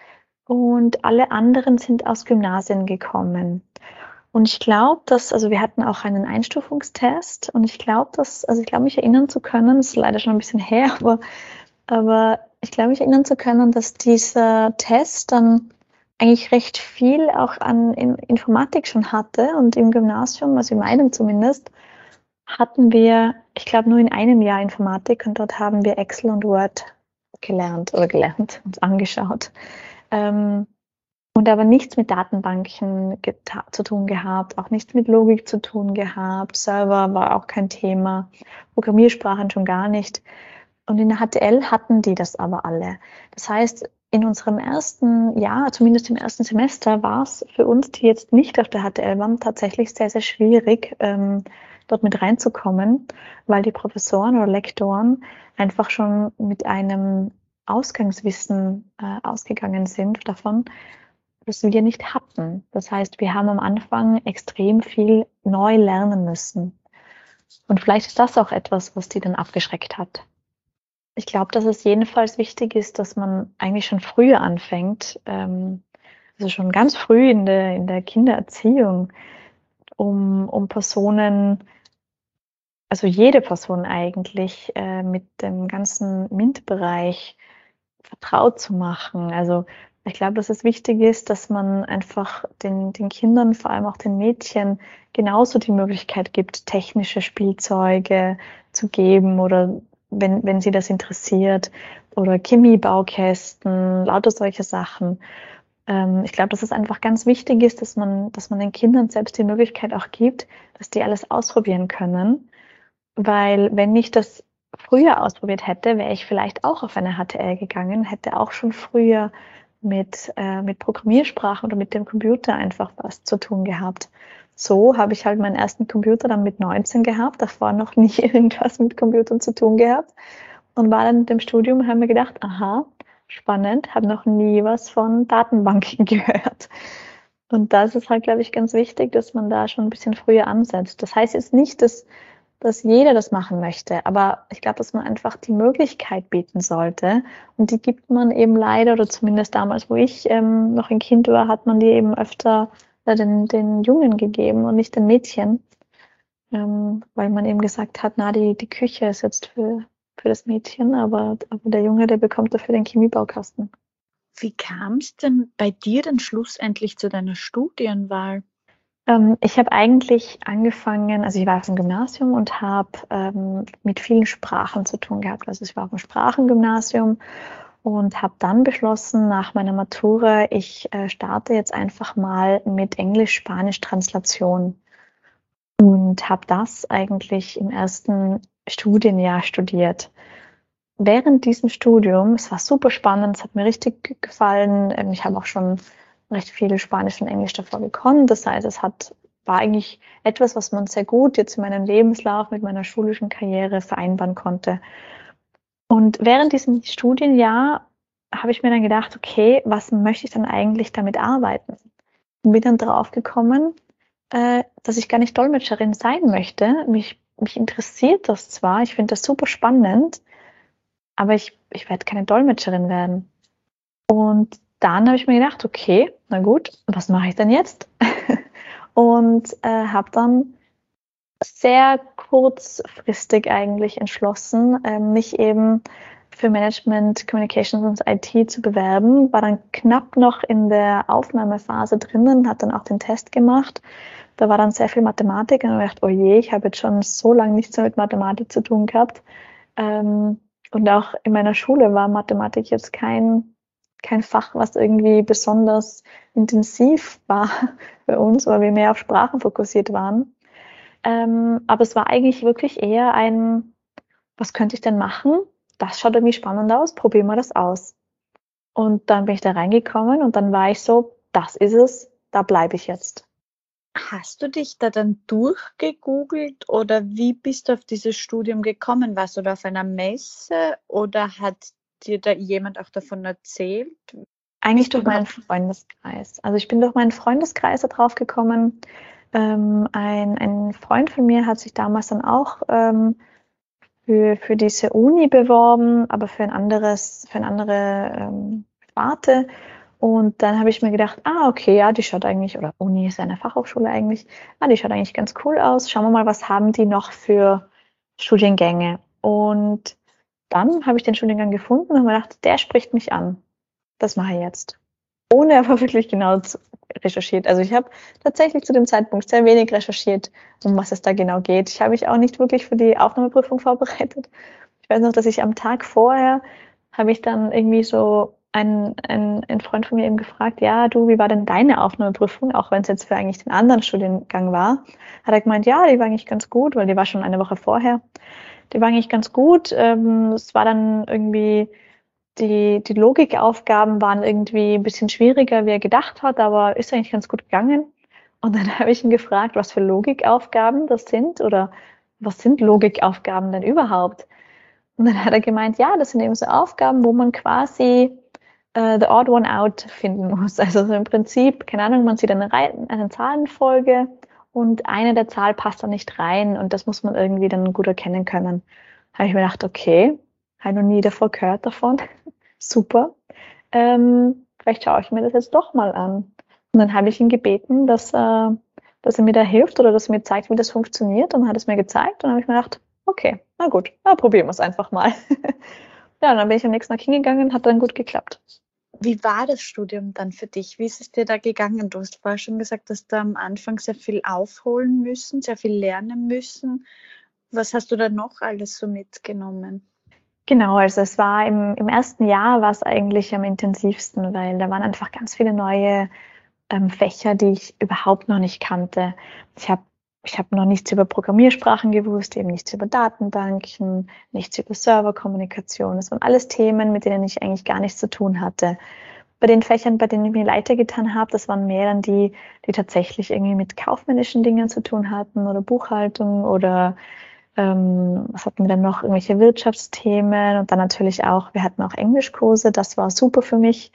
und alle anderen sind aus Gymnasien gekommen. Und ich glaube, dass, also wir hatten auch einen Einstufungstest und ich glaube, dass, also ich glaube, mich erinnern zu können, das ist leider schon ein bisschen her, aber, aber ich glaube, mich erinnern zu können, dass dieser Test dann eigentlich recht viel auch an Informatik schon hatte, und im Gymnasium, also in meinem zumindest, hatten wir, ich glaube, nur in einem Jahr Informatik, und dort haben wir Excel und Word gelernt oder gelernt, uns angeschaut. Ähm, und aber nichts mit Datenbanken zu tun gehabt, auch nichts mit Logik zu tun gehabt. Server war auch kein Thema, Programmiersprachen schon gar nicht. Und in der H T L hatten die das aber alle. Das heißt, in unserem ersten Jahr, zumindest im ersten Semester, war es für uns, die jetzt nicht auf der H T L waren, tatsächlich sehr, sehr schwierig, ähm, dort mit reinzukommen, weil die Professoren oder Lektoren einfach schon mit einem Ausgangswissen äh, ausgegangen sind davon, das wir nicht hatten. Das heißt, wir haben am Anfang extrem viel neu lernen müssen. Und vielleicht ist das auch etwas, was die dann abgeschreckt hat. Ich glaube, dass es jedenfalls wichtig ist, dass man eigentlich schon früher anfängt, ähm, also schon ganz früh in der, in der Kindererziehung, um, um Personen, also jede Person eigentlich, äh, mit dem ganzen MINT-Bereich vertraut zu machen. Also ich glaube, dass es wichtig ist, dass man einfach den, den Kindern, vor allem auch den Mädchen, genauso die Möglichkeit gibt, technische Spielzeuge zu geben oder wenn, wenn sie das interessiert oder Chemiebaukästen, lauter solche Sachen. Ähm, ich glaube, dass es einfach ganz wichtig ist, dass man, dass man den Kindern selbst die Möglichkeit auch gibt, dass die alles ausprobieren können. Weil wenn ich das früher ausprobiert hätte, wäre ich vielleicht auch auf eine H T L gegangen, hätte auch schon früher mit, äh, mit Programmiersprachen oder mit dem Computer einfach was zu tun gehabt. So habe ich halt meinen ersten Computer dann mit neunzehn gehabt, davor noch nie irgendwas mit Computern zu tun gehabt und war dann mit dem Studium und habe mir gedacht, aha, spannend, habe noch nie was von Datenbanken gehört. Und das ist halt, glaube ich, ganz wichtig, dass man da schon ein bisschen früher ansetzt. Das heißt jetzt nicht, dass dass jeder das machen möchte. Aber ich glaube, dass man einfach die Möglichkeit bieten sollte. Und die gibt man eben leider, oder zumindest damals, wo ich ähm, noch ein Kind war, hat man die eben öfter äh, den, den Jungen gegeben und nicht den Mädchen. Ähm, weil man eben gesagt hat, na, die, die Küche ist jetzt für, für das Mädchen, aber, aber der Junge, der bekommt dafür den Chemiebaukasten. Wie kam es denn bei dir dann schlussendlich zu deiner Studienwahl? Ähm, ich habe eigentlich angefangen, also ich war auf dem Gymnasium und habe ähm, mit vielen Sprachen zu tun gehabt. Also ich war auf dem Sprachengymnasium und habe dann beschlossen, nach meiner Matura, ich äh, starte jetzt einfach mal mit Englisch-Spanisch-Translation und habe das eigentlich im ersten Studienjahr studiert. Während diesem Studium, es war super spannend, es hat mir richtig gefallen. Ähm, Ich habe auch schon recht viel Spanisch und Englisch davor gekonnt. Das heißt, es hat, war eigentlich etwas, was man sehr gut jetzt in meinem Lebenslauf mit meiner schulischen Karriere vereinbaren konnte. Und während diesem Studienjahr habe ich mir dann gedacht, okay, was möchte ich dann eigentlich damit arbeiten? Und bin dann drauf gekommen, äh, dass ich gar nicht Dolmetscherin sein möchte. Mich, mich interessiert das zwar, ich finde das super spannend, aber ich, ich werde keine Dolmetscherin werden. Und dann habe ich mir gedacht, okay, na gut, was mache ich denn jetzt? Und äh, habe dann sehr kurzfristig eigentlich entschlossen, äh, mich eben für Management, Communications und I T zu bewerben. War dann knapp noch in der Aufnahmephase drinnen, hat dann auch den Test gemacht. Da war dann sehr viel Mathematik und ich dachte, oh je, ich habe jetzt schon so lange nichts mehr mit Mathematik zu tun gehabt. Ähm, und auch in meiner Schule war Mathematik jetzt kein, kein Fach, was irgendwie besonders intensiv war bei uns, weil wir mehr auf Sprachen fokussiert waren. Ähm, aber es war eigentlich wirklich eher ein, was könnte ich denn machen? Das schaut irgendwie spannend aus, probieren wir das aus. Und dann bin ich da reingekommen und dann war ich so, das ist es, da bleibe ich jetzt. Hast du dich da dann durchgegoogelt oder wie bist du auf dieses Studium gekommen? Warst du da auf einer Messe oder hat dir da jemand auch davon erzählt? Eigentlich durch meinen Freundeskreis. Also ich bin durch meinen Freundeskreis da drauf gekommen. Ähm, ein, ein Freund von mir hat sich damals dann auch ähm, für, für diese Uni beworben, aber für ein anderes, für eine andere ähm, Sparte. Und dann habe ich mir gedacht, ah, okay, ja, die schaut eigentlich, oder Uni ist eine Fachhochschule eigentlich, ah, die schaut eigentlich ganz cool aus. Schauen wir mal, was haben die noch für Studiengänge? Und dann habe ich den Studiengang gefunden und habe mir gedacht, der spricht mich an. Das mache ich jetzt. Ohne aber wirklich genau zu recherchiert. Also ich habe tatsächlich zu dem Zeitpunkt sehr wenig recherchiert, um was es da genau geht. Ich habe mich auch nicht wirklich für die Aufnahmeprüfung vorbereitet. Ich weiß noch, dass ich am Tag vorher habe ich dann irgendwie so ein, ein, ein Freund von mir eben gefragt, ja, du, wie war denn deine Aufnahmeprüfung, auch wenn es jetzt für eigentlich den anderen Studiengang war. Hat er gemeint, ja, die war eigentlich ganz gut, weil die war schon eine Woche vorher. Die war eigentlich ganz gut. Ähm, es war dann irgendwie, die, die Logikaufgaben waren irgendwie ein bisschen schwieriger, wie er gedacht hat, aber ist eigentlich ganz gut gegangen. Und dann habe ich ihn gefragt, was für Logikaufgaben das sind oder was sind Logikaufgaben denn überhaupt? Und dann hat er gemeint, ja, das sind eben so Aufgaben, wo man quasi äh, the odd one out finden muss. Also so im Prinzip, keine Ahnung, man sieht eine, Reihe, eine Zahlenfolge und eine der Zahl passt da nicht rein und das muss man irgendwie dann gut erkennen können. Habe ich mir gedacht, okay, habe noch nie davor gehört davon. Super. Ähm, vielleicht schaue ich mir das jetzt doch mal an. Und dann habe ich ihn gebeten, dass, äh, dass er mir da hilft oder dass er mir zeigt, wie das funktioniert. Und dann hat er es mir gezeigt und dann habe ich mir gedacht, okay, na gut, na, probieren wir es einfach mal. Ja, und dann bin ich am nächsten Tag hingegangen, hat dann gut geklappt. Wie war das Studium dann für dich? Wie ist es dir da gegangen? Du hast vorher schon gesagt, dass du am Anfang sehr viel aufholen müssen, sehr viel lernen müssen. Was hast du da noch alles so mitgenommen? Genau, also es war im, im ersten Jahr war es eigentlich am intensivsten, weil da waren einfach ganz viele neue ähm, Fächer, die ich überhaupt noch nicht kannte. Ich habe ich hab noch nichts über Programmiersprachen gewusst, eben nichts über Datenbanken, nichts über Serverkommunikation. Das waren alles Themen, mit denen ich eigentlich gar nichts zu tun hatte. Bei den Fächern, bei denen ich mir leichter getan habe, das waren mehr dann die, die tatsächlich irgendwie mit kaufmännischen Dingen zu tun hatten oder Buchhaltung oder ähm, was hatten wir dann noch? Irgendwelche Wirtschaftsthemen und dann natürlich auch, wir hatten auch Englischkurse, das war super für mich,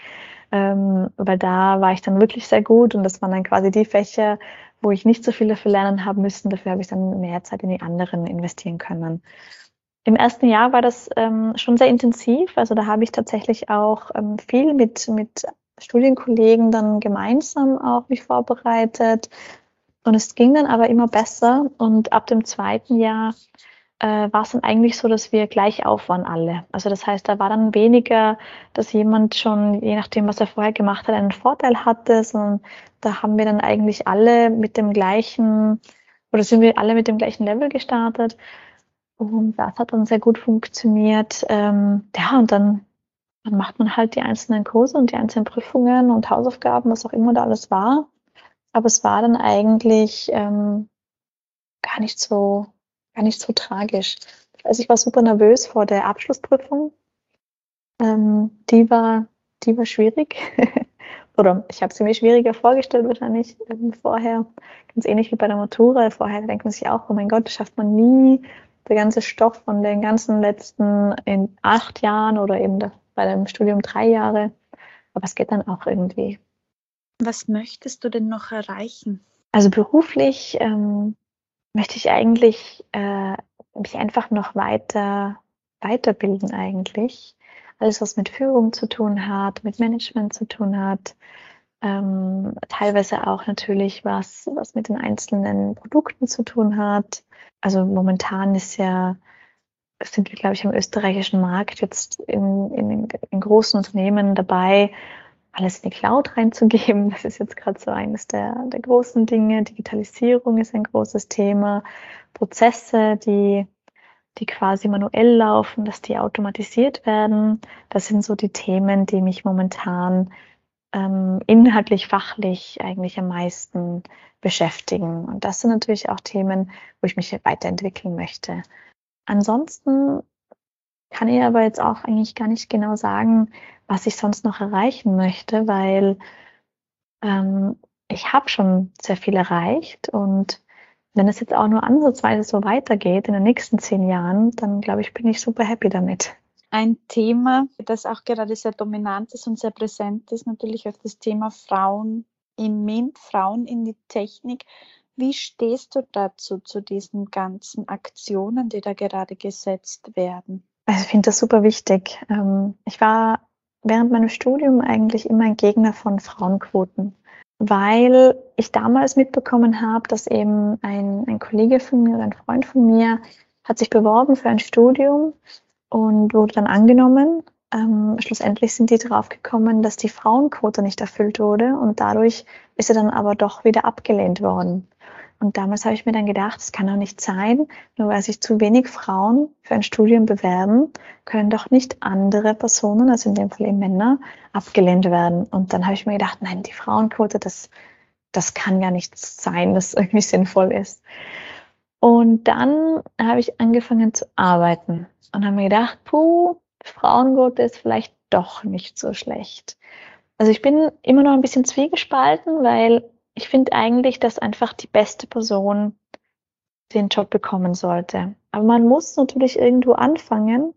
ähm, weil da war ich dann wirklich sehr gut und das waren dann quasi die Fächer, wo ich nicht so viel dafür lernen haben müssen, dafür habe ich dann mehr Zeit in die anderen investieren können. Im ersten Jahr war das ähm, schon sehr intensiv, also da habe ich tatsächlich auch ähm, viel mit, mit Studienkollegen dann gemeinsam auch mich vorbereitet und es ging dann aber immer besser und ab dem zweiten Jahr äh, war es dann eigentlich so, dass wir gleich auf waren alle. Also das heißt, da war dann weniger, dass jemand schon, je nachdem, was er vorher gemacht hat, einen Vorteil hatte, sondern da haben wir dann eigentlich alle mit dem gleichen, oder sind wir alle mit dem gleichen Level gestartet. Und das hat dann sehr gut funktioniert. Ähm, ja, und dann, dann macht man halt die einzelnen Kurse und die einzelnen Prüfungen und Hausaufgaben, was auch immer da alles war. Aber es war dann eigentlich ähm, gar nicht so, gar nicht so tragisch. Also ich war super nervös vor der Abschlussprüfung. Ähm, die war, die war schwierig. Oder ich habe sie mir schwieriger vorgestellt wahrscheinlich ähm, vorher. Ganz ähnlich wie bei der Matura. Vorher denkt man sich auch, oh mein Gott, das schafft man nie. Der ganze Stoff von den ganzen letzten in acht Jahren oder eben da, bei dem Studium drei Jahre. Aber es geht dann auch irgendwie. Was möchtest du denn noch erreichen? Also beruflich ähm, möchte ich eigentlich äh, mich einfach noch weiter weiterbilden eigentlich. Alles, was mit Führung zu tun hat, mit Management zu tun hat. Ähm, teilweise auch natürlich was, was mit den einzelnen Produkten zu tun hat. Also momentan ist ja, sind wir, glaube ich, am österreichischen Markt jetzt in, in, in großen Unternehmen dabei, alles in die Cloud reinzugeben. Das ist jetzt gerade so eines der, der großen Dinge. Digitalisierung ist ein großes Thema. Prozesse, die, die quasi manuell laufen, dass die automatisiert werden. Das sind so die Themen, die mich momentan ähm, inhaltlich, fachlich eigentlich am meisten beschäftigen. Und das sind natürlich auch Themen, wo ich mich weiterentwickeln möchte. Ansonsten kann ich aber jetzt auch eigentlich gar nicht genau sagen, was ich sonst noch erreichen möchte, weil ähm, ich habe schon sehr viel erreicht und wenn es jetzt auch nur ansatzweise so weitergeht in den nächsten zehn Jahren, dann glaube ich, bin ich super happy damit. Ein Thema, das auch gerade sehr dominant ist und sehr präsent ist, natürlich auch das Thema Frauen im M I N T, Frauen in die Technik. Wie stehst du dazu, zu diesen ganzen Aktionen, die da gerade gesetzt werden? Also ich finde das super wichtig. Ich war während meinem Studium eigentlich immer ein Gegner von Frauenquoten, weil ich damals mitbekommen habe, dass eben ein, ein Kollege von mir oder ein Freund von mir hat sich beworben für ein Studium und wurde dann angenommen. Ähm, schlussendlich sind die drauf gekommen, dass die Frauenquote nicht erfüllt wurde und dadurch ist er dann aber doch wieder abgelehnt worden. Und damals habe ich mir dann gedacht, es kann doch nicht sein, nur weil sich zu wenig Frauen für ein Studium bewerben, können doch nicht andere Personen, also in dem Fall eben Männer, abgelehnt werden. Und dann habe ich mir gedacht, nein, die Frauenquote, das, das kann ja nicht sein, das irgendwie sinnvoll ist. Und dann habe ich angefangen zu arbeiten und habe mir gedacht, puh, Frauenquote ist vielleicht doch nicht so schlecht. Also ich bin immer noch ein bisschen zwiegespalten, weil ich finde eigentlich, dass einfach die beste Person den Job bekommen sollte. Aber man muss natürlich irgendwo anfangen.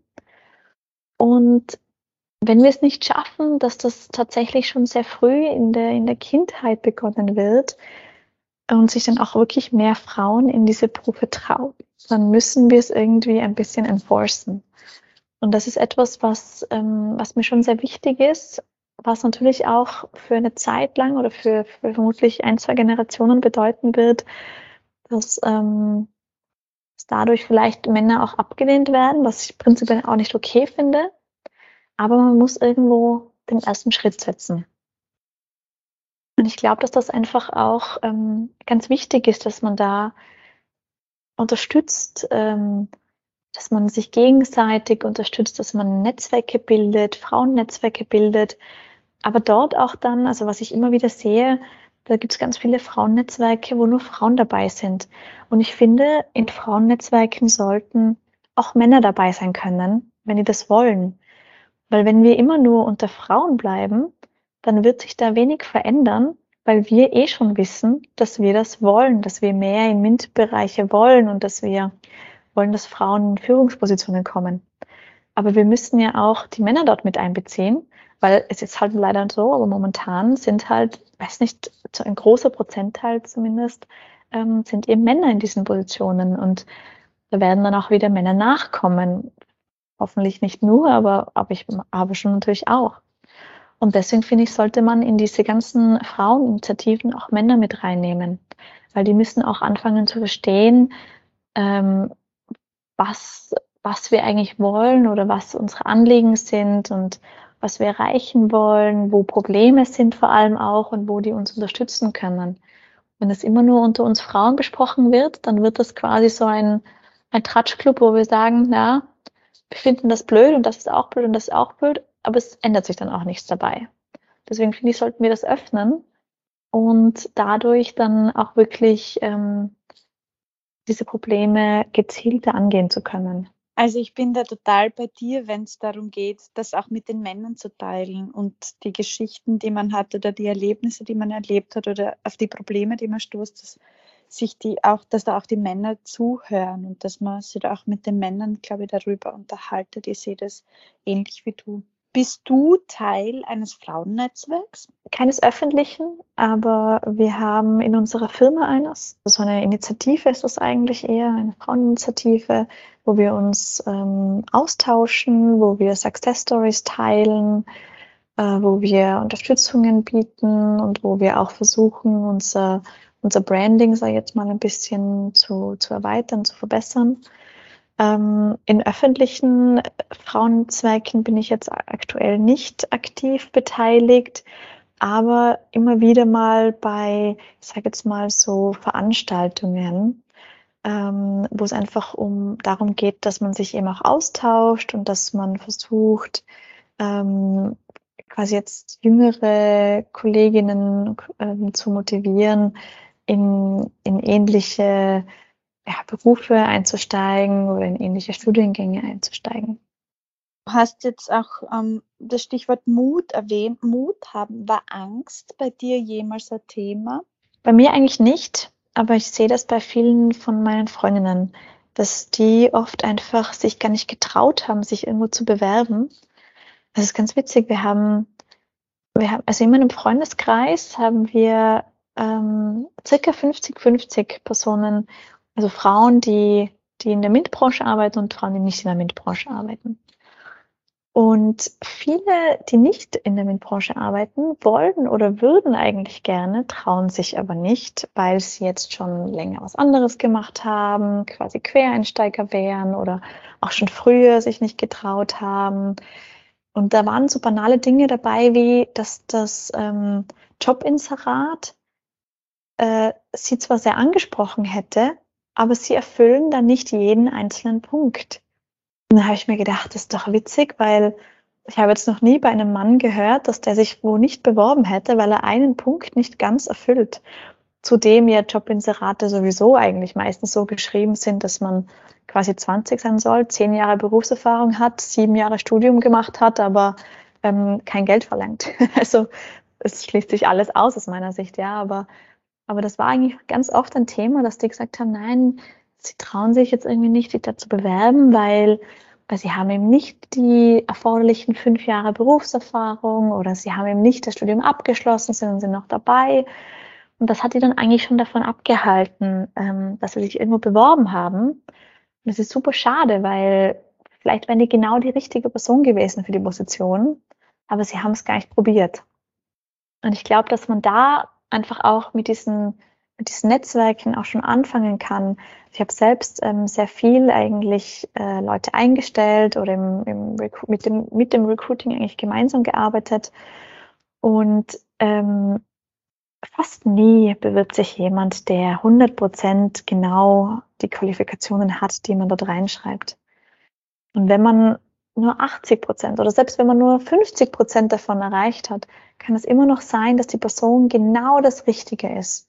Und wenn wir es nicht schaffen, dass das tatsächlich schon sehr früh in der, in der Kindheit begonnen wird und sich dann auch wirklich mehr Frauen in diese Berufe trauen, dann müssen wir es irgendwie ein bisschen enforcen. Und das ist etwas, was, ähm, was mir schon sehr wichtig ist, was natürlich auch für eine Zeit lang oder für, für vermutlich ein, zwei Generationen bedeuten wird, dass, ähm, dass dadurch vielleicht Männer auch abgelehnt werden, was ich prinzipiell auch nicht okay finde. Aber man muss irgendwo den ersten Schritt setzen. Und ich glaube, dass das einfach auch ähm, ganz wichtig ist, dass man da unterstützt, ähm, dass man sich gegenseitig unterstützt, dass man Netzwerke bildet, Frauennetzwerke bildet. Aber dort auch dann, also was ich immer wieder sehe, da gibt es ganz viele Frauennetzwerke, wo nur Frauen dabei sind. Und ich finde, in Frauennetzwerken sollten auch Männer dabei sein können, wenn die das wollen. Weil wenn wir immer nur unter Frauen bleiben, dann wird sich da wenig verändern, weil wir eh schon wissen, dass wir das wollen, dass wir mehr in MINT-Bereiche wollen und dass wir wollen, dass Frauen in Führungspositionen kommen. Aber wir müssen ja auch die Männer dort mit einbeziehen, weil es ist halt leider so, aber momentan sind halt, weiß nicht, ein großer Prozentteil zumindest, ähm, sind eben Männer in diesen Positionen und da werden dann auch wieder Männer nachkommen. Hoffentlich nicht nur, aber, aber ich habe schon natürlich auch. Und deswegen finde ich, sollte man in diese ganzen Fraueninitiativen auch Männer mit reinnehmen, weil die müssen auch anfangen zu verstehen, ähm, was, was wir eigentlich wollen oder was unsere Anliegen sind und was wir erreichen wollen, wo Probleme sind vor allem auch und wo die uns unterstützen können. Wenn das immer nur unter uns Frauen besprochen wird, dann wird das quasi so ein, ein Tratschclub, wo wir sagen, na, wir finden das blöd und das ist auch blöd und das ist auch blöd, aber es ändert sich dann auch nichts dabei. Deswegen finde ich, sollten wir das öffnen und dadurch dann auch wirklich ähm, diese Probleme gezielter angehen zu können. Also ich bin da total bei dir, wenn es darum geht, das auch mit den Männern zu teilen und die Geschichten, die man hat oder die Erlebnisse, die man erlebt hat oder auf die Probleme, die man stoßt, dass sich die auch, dass da auch die Männer zuhören und dass man sich da auch mit den Männern, glaube ich, darüber unterhaltet. Ich sehe das ähnlich wie du. Bist du Teil eines Frauennetzwerks? Keines öffentlichen, aber wir haben in unserer Firma eines. So eine Initiative ist das eigentlich eher, eine Fraueninitiative, wo wir uns ähm, austauschen, wo wir Success Stories teilen, äh, wo wir Unterstützungen bieten und wo wir auch versuchen, unser, unser Branding, sag ich jetzt mal, ein bisschen zu, zu erweitern, zu verbessern. Ähm, in öffentlichen Frauennetzwerken bin ich jetzt aktuell nicht aktiv beteiligt, aber immer wieder mal bei, ich sage jetzt mal so Veranstaltungen, ähm, wo es einfach um darum geht, dass man sich eben auch austauscht und dass man versucht, ähm, quasi jetzt jüngere Kolleginnen ähm, zu motivieren, in, in ähnliche ja, Berufe einzusteigen oder in ähnliche Studiengänge einzusteigen. Du hast jetzt auch ähm, das Stichwort Mut erwähnt. Mut haben. War Angst bei dir jemals ein Thema? Bei mir eigentlich nicht, aber ich sehe das bei vielen von meinen Freundinnen, dass die oft einfach sich gar nicht getraut haben, sich irgendwo zu bewerben. Das ist ganz witzig. Wir haben, wir haben also in meinem Freundeskreis haben wir ähm, circa fünfzig fünfzig Personen, also Frauen, die, die in der MINT-Branche arbeiten und Frauen, die nicht in der MINT-Branche arbeiten. Und viele, die nicht in der MINT-Branche arbeiten, wollen oder würden eigentlich gerne, trauen sich aber nicht, weil sie jetzt schon länger was anderes gemacht haben, quasi Quereinsteiger wären oder auch schon früher sich nicht getraut haben. Und da waren so banale Dinge dabei, wie dass das ähm, Jobinserat äh, sie zwar sehr angesprochen hätte, aber sie erfüllen dann nicht jeden einzelnen Punkt. Und da habe ich mir gedacht, das ist doch witzig, weil ich habe jetzt noch nie bei einem Mann gehört, dass der sich wo nicht beworben hätte, weil er einen Punkt nicht ganz erfüllt. Zudem ja Jobinserate sowieso eigentlich meistens so geschrieben sind, dass man quasi zwanzig sein soll, zehn Jahre Berufserfahrung hat, sieben Jahre Studium gemacht hat, aber ähm, kein Geld verlangt. Also es schließt sich alles aus aus meiner Sicht, ja, aber Aber das war eigentlich ganz oft ein Thema, dass die gesagt haben, nein, sie trauen sich jetzt irgendwie nicht, sich da zu bewerben, weil, weil sie haben eben nicht die erforderlichen fünf Jahre Berufserfahrung oder sie haben eben nicht das Studium abgeschlossen, sondern sind noch dabei. Und das hat die dann eigentlich schon davon abgehalten, ähm, dass sie sich irgendwo beworben haben. Und das ist super schade, weil vielleicht wären die genau die richtige Person gewesen für die Position, aber sie haben es gar nicht probiert. Und ich glaube, dass man da einfach auch mit diesen, mit diesen Netzwerken auch schon anfangen kann. Ich habe selbst ähm, sehr viel eigentlich äh, Leute eingestellt oder im, im mit, dem, mit dem Recruiting eigentlich gemeinsam gearbeitet. Und ähm, fast nie bewirbt sich jemand, der hundert Prozent genau die Qualifikationen hat, die man dort reinschreibt. Und wenn man nur achtzig Prozent oder selbst wenn man nur fünfzig Prozent davon erreicht hat, kann es immer noch sein, dass die Person genau das Richtige ist.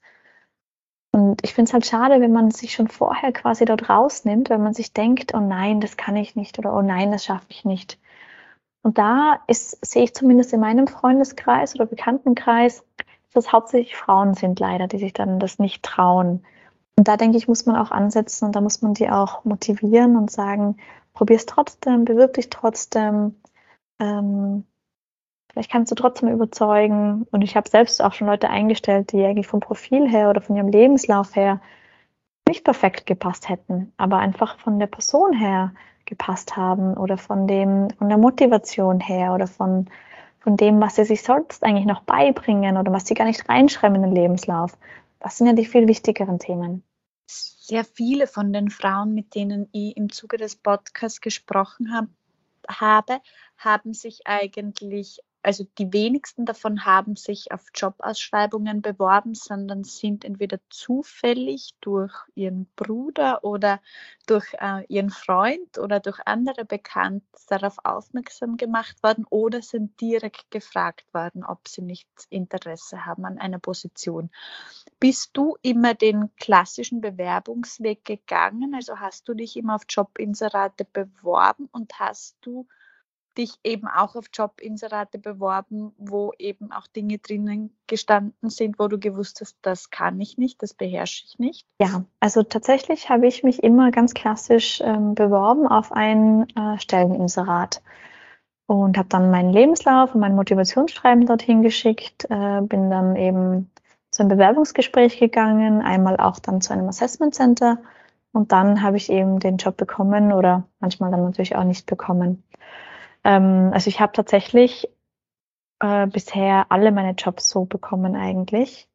Und ich finde es halt schade, wenn man sich schon vorher quasi dort rausnimmt, weil man sich denkt, oh nein, das kann ich nicht oder oh nein, das schaffe ich nicht. Und da ist, sehe ich zumindest in meinem Freundeskreis oder Bekanntenkreis, dass es hauptsächlich Frauen sind leider, die sich dann das nicht trauen. Und da denke ich, muss man auch ansetzen und da muss man die auch motivieren und sagen, probier es trotzdem, bewirb dich trotzdem. Ähm, vielleicht kannst du trotzdem überzeugen. Und ich habe selbst auch schon Leute eingestellt, die eigentlich vom Profil her oder von ihrem Lebenslauf her nicht perfekt gepasst hätten, aber einfach von der Person her gepasst haben oder von dem, von der Motivation her oder von, von dem, was sie sich sonst eigentlich noch beibringen oder was sie gar nicht reinschreiben in den Lebenslauf. Das sind ja die viel wichtigeren Themen. Sehr viele von den Frauen, mit denen ich im Zuge des Podcasts gesprochen hab, habe, haben sich eigentlich, also die wenigsten davon haben sich auf Jobausschreibungen beworben, sondern sind entweder zufällig durch ihren Bruder oder durch äh, ihren Freund oder durch andere Bekannte darauf aufmerksam gemacht worden oder sind direkt gefragt worden, ob sie nicht Interesse haben an einer Position. Bist du immer den klassischen Bewerbungsweg gegangen? Also hast du dich immer auf Jobinserate beworben und hast du dich eben auch auf Jobinserate beworben, wo eben auch Dinge drinnen gestanden sind, wo du gewusst hast, das kann ich nicht, das beherrsche ich nicht? Ja, also tatsächlich habe ich mich immer ganz klassisch ähm, beworben auf ein äh, Stelleninserat und habe dann meinen Lebenslauf und mein Motivationsschreiben dorthin geschickt, äh, bin dann eben zu einem Bewerbungsgespräch gegangen, einmal auch dann zu einem Assessment Center und dann habe ich eben den Job bekommen oder manchmal dann natürlich auch nicht bekommen. Ähm, also ich habe tatsächlich äh, bisher alle meine Jobs so bekommen eigentlich.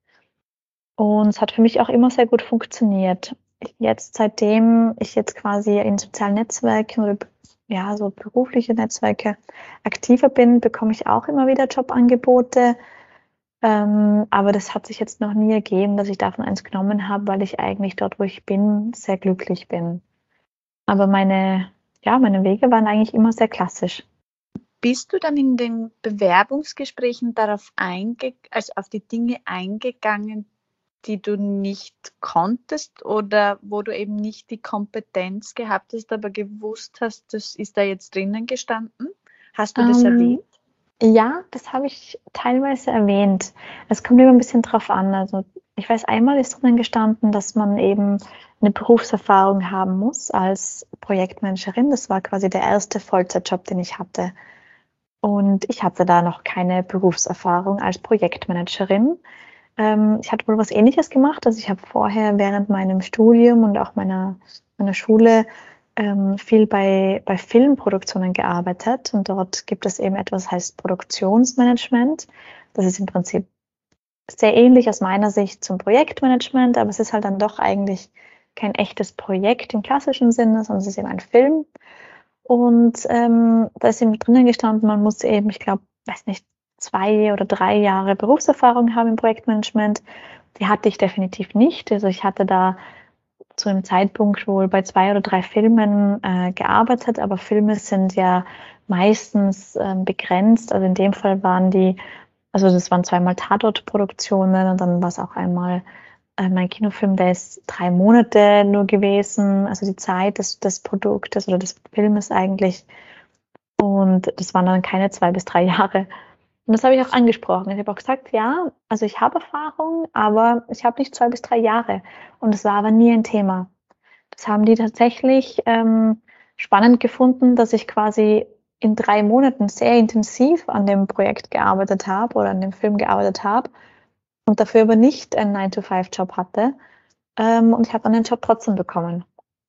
Und es hat für mich auch immer sehr gut funktioniert. Jetzt, seitdem ich jetzt quasi in sozialen Netzwerken oder ja, so berufliche Netzwerke aktiver bin, bekomme ich auch immer wieder Jobangebote. Ähm, aber das hat sich jetzt noch nie ergeben, dass ich davon eins genommen habe, weil ich eigentlich dort, wo ich bin, sehr glücklich bin. Aber meine, ja, meine Wege waren eigentlich immer sehr klassisch. Bist du dann in den Bewerbungsgesprächen darauf einge also auf die Dinge eingegangen, die du nicht konntest oder wo du eben nicht die Kompetenz gehabt hast, aber gewusst hast, das ist da jetzt drinnen gestanden? Hast du das Ähm, erwähnt? Ja, das habe ich teilweise erwähnt. Es kommt immer ein bisschen drauf an. Also ich weiß, einmal ist drinnen gestanden, dass man eben eine Berufserfahrung haben muss als Projektmanagerin. Das war quasi der erste Vollzeitjob, den ich hatte. Und ich hatte da noch keine Berufserfahrung als Projektmanagerin. Ähm, ich hatte wohl was Ähnliches gemacht. Also ich habe vorher während meinem Studium und auch meiner, meiner Schule ähm, viel bei, bei Filmproduktionen gearbeitet. Und dort gibt es eben etwas, heißt Produktionsmanagement. Das ist im Prinzip sehr ähnlich aus meiner Sicht zum Projektmanagement, aber es ist halt dann doch eigentlich kein echtes Projekt im klassischen Sinne, sondern es ist eben ein Film. Und ähm, da ist eben drinnen gestanden, man muss eben, ich glaube, weiß nicht, zwei oder drei Jahre Berufserfahrung haben im Projektmanagement. Die hatte ich definitiv nicht. Also ich hatte da zu einem Zeitpunkt wohl bei zwei oder drei Filmen äh, gearbeitet, aber Filme sind ja meistens ähm, begrenzt. Also in dem Fall waren die, also das waren zweimal Tatortproduktionen und dann war es auch einmal äh, mein Kinofilm, der ist drei Monate nur gewesen, also die Zeit des, des Produktes oder des Filmes eigentlich. Und das waren dann keine zwei bis drei Jahre. Und das habe ich auch angesprochen. Ich habe auch gesagt, ja, also ich habe Erfahrung, aber ich habe nicht zwei bis drei Jahre. Und es war aber nie ein Thema. Das haben die tatsächlich ähm, spannend gefunden, dass ich quasi in drei Monaten sehr intensiv an dem Projekt gearbeitet habe oder an dem Film gearbeitet habe und dafür aber nicht einen nine to five Job hatte. Ähm, und ich habe dann den Job trotzdem bekommen.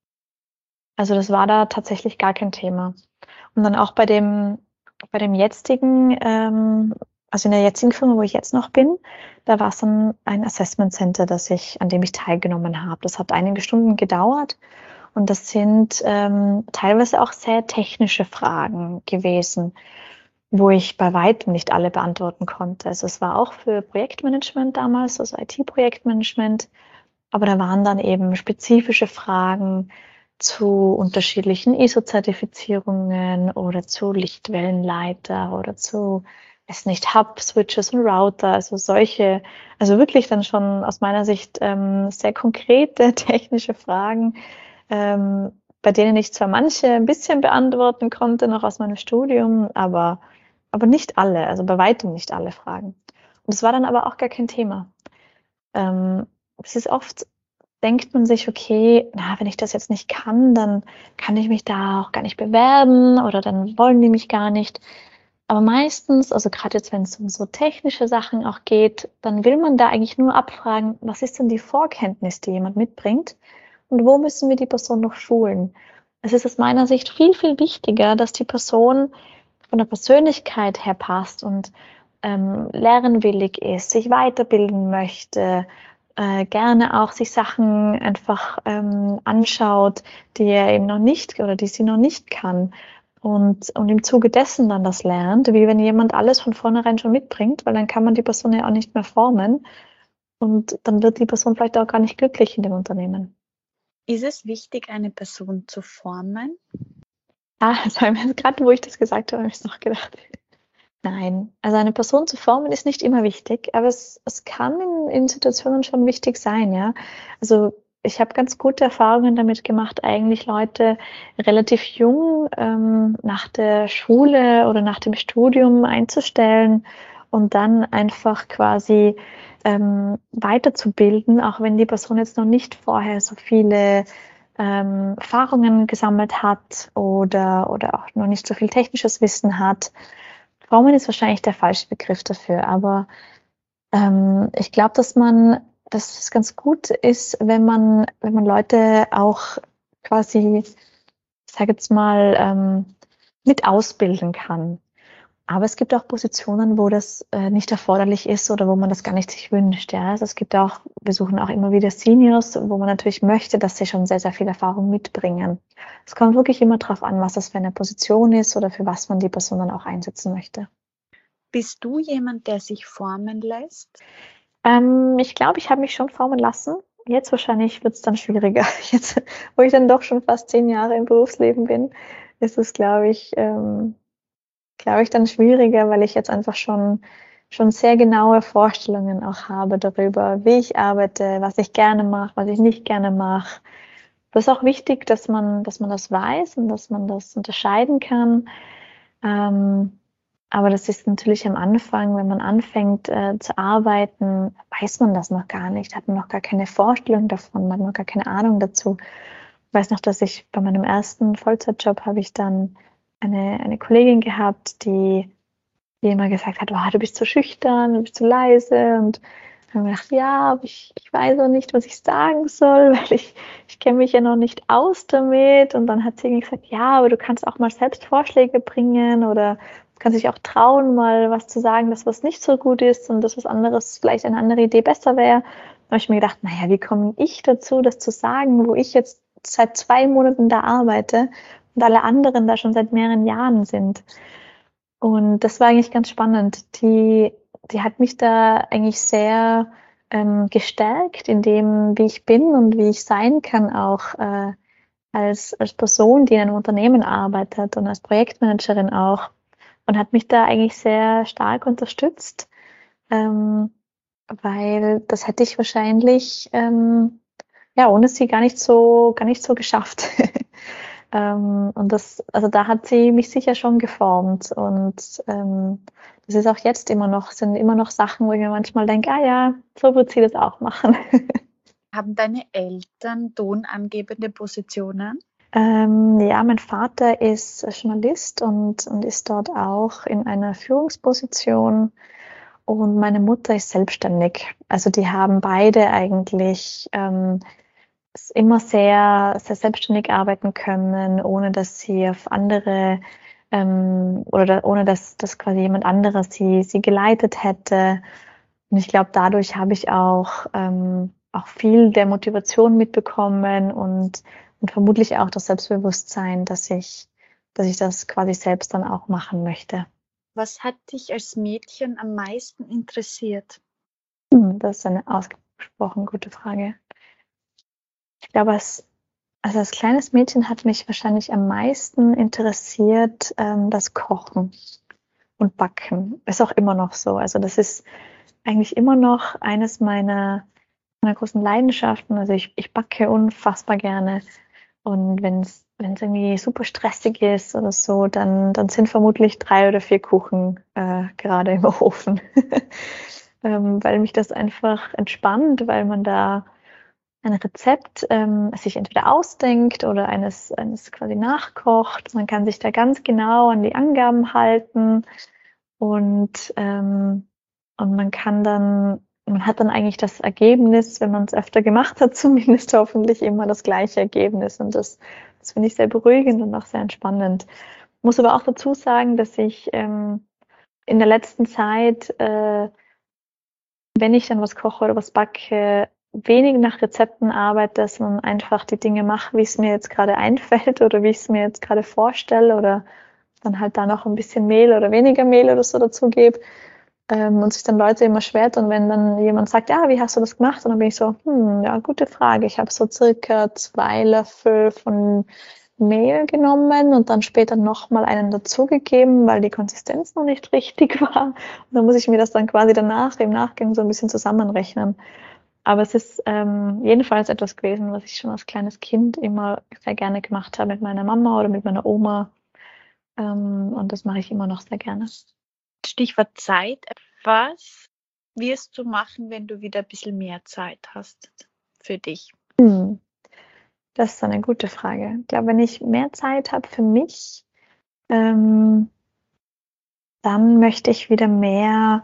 Also das war da tatsächlich gar kein Thema. Und dann auch bei dem, bei dem jetzigen, ähm, also in der jetzigen Firma, wo ich jetzt noch bin, da war es dann ein Assessment Center, das ich, an dem ich teilgenommen habe. Das hat einige Stunden gedauert und das sind ähm, teilweise auch sehr technische Fragen gewesen, wo ich bei weitem nicht alle beantworten konnte. Also es war auch für Projektmanagement damals, also I T-Projektmanagement, aber da waren dann eben spezifische Fragen zu unterschiedlichen I S O-Zertifizierungen oder zu Lichtwellenleiter oder zu, weiß nicht, Hub-Switches und Router, also solche, also wirklich dann schon aus meiner Sicht ähm, sehr konkrete technische Fragen, ähm, bei denen ich zwar manche ein bisschen beantworten konnte, noch aus meinem Studium, aber, aber nicht alle, also bei weitem nicht alle Fragen. Und es war dann aber auch gar kein Thema. Ähm, es ist oft, denkt man sich, okay, na, wenn ich das jetzt nicht kann, dann kann ich mich da auch gar nicht bewerben oder dann wollen die mich gar nicht. Aber meistens, also gerade jetzt, wenn es um so technische Sachen auch geht, dann will man da eigentlich nur abfragen, was ist denn die Vorkenntnis, die jemand mitbringt und wo müssen wir die Person noch schulen? Es ist aus meiner Sicht viel, viel wichtiger, dass die Person von der Persönlichkeit her passt und ähm, lernwillig ist, sich weiterbilden möchte, äh, gerne auch sich Sachen einfach ähm, anschaut, die er eben noch nicht oder die sie noch nicht kann. Und, und im Zuge dessen dann das lernt, wie wenn jemand alles von vornherein schon mitbringt, weil dann kann man die Person ja auch nicht mehr formen und dann wird die Person vielleicht auch gar nicht glücklich in dem Unternehmen. Ist es wichtig, eine Person zu formen? Ah, also gerade wo ich das gesagt habe, habe ich noch gedacht. Nein, also eine Person zu formen ist nicht immer wichtig, aber es, es kann in, in Situationen schon wichtig sein, ja. Also ich habe ganz gute Erfahrungen damit gemacht, eigentlich Leute relativ jung ähm, nach der Schule oder nach dem Studium einzustellen und dann einfach quasi ähm, weiterzubilden, auch wenn die Person jetzt noch nicht vorher so viele ähm, Erfahrungen gesammelt hat oder, oder auch noch nicht so viel technisches Wissen hat. Formen ist wahrscheinlich der falsche Begriff dafür, aber ähm, ich glaube, dass man, dass es ganz gut ist, wenn man, wenn man Leute auch quasi, ich sage jetzt mal, ähm, mit ausbilden kann. Aber es gibt auch Positionen, wo das äh, nicht erforderlich ist oder wo man das gar nicht sich wünscht. Ja? Also es gibt auch, wir suchen auch immer wieder Seniors, wo man natürlich möchte, dass sie schon sehr, sehr viel Erfahrung mitbringen. Es kommt wirklich immer darauf an, was das für eine Position ist oder für was man die Person dann auch einsetzen möchte. Bist du jemand, der sich formen lässt? Ähm, ich glaube, ich habe mich schon formen lassen. Jetzt wahrscheinlich wird es dann schwieriger. Jetzt, wo ich dann doch schon fast zehn Jahre im Berufsleben bin, ist es, glaube ich, ähm, glaube ich, dann schwieriger, weil ich jetzt einfach schon, schon sehr genaue Vorstellungen auch habe darüber, wie ich arbeite, was ich gerne mache, was ich nicht gerne mache. Das ist auch wichtig, dass man, dass man das weiß und dass man das unterscheiden kann. Ähm, aber das ist natürlich am Anfang, wenn man anfängt äh, zu arbeiten, weiß man das noch gar nicht, hat man noch gar keine Vorstellung davon, man hat noch gar keine Ahnung dazu. Ich weiß noch, dass ich bei meinem ersten Vollzeitjob habe ich dann eine, eine Kollegin gehabt, die, die immer gesagt hat, oh, du bist so schüchtern, du bist so leise. Und dann habe ich gedacht, ja, aber ich, ich weiß auch nicht, was ich sagen soll, weil ich, ich kenne mich ja noch nicht aus damit. Und dann hat sie irgendwie gesagt, ja, aber du kannst auch mal selbst Vorschläge bringen oder du kannst dich auch trauen, mal was zu sagen, das was nicht so gut ist und das was anderes, vielleicht eine andere Idee besser wäre. Da habe ich mir gedacht, naja, wie komme ich dazu, das zu sagen, wo ich jetzt seit zwei Monaten da arbeite und alle anderen da schon seit mehreren Jahren sind. Und das war eigentlich ganz spannend. Die, die hat mich da eigentlich sehr ähm, gestärkt in dem, wie ich bin und wie ich sein kann, auch äh, als, als Person, die in einem Unternehmen arbeitet und als Projektmanagerin auch. Und hat mich da eigentlich sehr stark unterstützt, ähm, weil das hätte ich wahrscheinlich ähm, ja ohne sie gar nicht so gar nicht so geschafft. Ähm, und das, also da hat sie mich sicher schon geformt. Und ähm, das ist auch jetzt immer noch, sind immer noch Sachen, wo ich mir manchmal denke, ah ja, so wird sie das auch machen. Haben deine Eltern tonangebende Positionen? Ähm, ja, mein Vater ist Journalist und, und ist dort auch in einer Führungsposition. Und meine Mutter ist selbstständig. Also die haben beide eigentlich ähm, immer sehr, sehr selbstständig arbeiten können, ohne dass sie auf andere ähm, oder da, ohne dass, dass quasi jemand anderes sie, sie geleitet hätte. Und ich glaube, dadurch habe ich auch, ähm, auch viel der Motivation mitbekommen und, und vermutlich auch das Selbstbewusstsein, dass ich, dass ich das quasi selbst dann auch machen möchte. Was hat dich als Mädchen am meisten interessiert? Hm, das ist eine ausgesprochen gute Frage. Ich glaube, als, also als kleines Mädchen hat mich wahrscheinlich am meisten interessiert ähm, das Kochen und Backen. Ist auch immer noch so. Also das ist eigentlich immer noch eines meiner, meiner großen Leidenschaften. Also ich, ich backe unfassbar gerne. Und wenn es wenn es irgendwie super stressig ist oder so, dann, dann sind vermutlich drei oder vier Kuchen äh, gerade im Ofen. ähm, weil mich das einfach entspannt, weil man da ein Rezept ähm, sich entweder ausdenkt oder eines, eines quasi nachkocht. Man kann sich da ganz genau an die Angaben halten und, ähm, und man kann dann, man hat dann eigentlich das Ergebnis, wenn man es öfter gemacht hat, zumindest hoffentlich immer das gleiche Ergebnis. Und das, das finde ich sehr beruhigend und auch sehr entspannend. Ich muss aber auch dazu sagen, dass ich ähm, in der letzten Zeit, äh, wenn ich dann was koche oder was backe, wenig nach Rezepten arbeite, sondern einfach die Dinge mache, wie es mir jetzt gerade einfällt oder wie ich es mir jetzt gerade vorstelle oder dann halt da noch ein bisschen Mehl oder weniger Mehl oder so dazu gebe. Ähm, und sich dann Leute immer schwer tun, wenn dann jemand sagt, ja, wie hast du das gemacht? Und dann bin ich so, hm, ja, gute Frage. Ich habe so circa zwei Löffel von Mehl genommen und dann später nochmal einen dazugegeben, weil die Konsistenz noch nicht richtig war. Und dann muss ich mir das dann quasi danach, im Nachgang so ein bisschen zusammenrechnen. Aber es ist ähm, jedenfalls etwas gewesen, was ich schon als kleines Kind immer sehr gerne gemacht habe mit meiner Mama oder mit meiner Oma. Ähm, und das mache ich immer noch sehr gerne. Stichwort Zeit. Was wirst du machen, wenn du wieder ein bisschen mehr Zeit hast für dich? Hm. Das ist eine gute Frage. Ich glaube, wenn ich mehr Zeit habe für mich, ähm, dann möchte ich wieder mehr,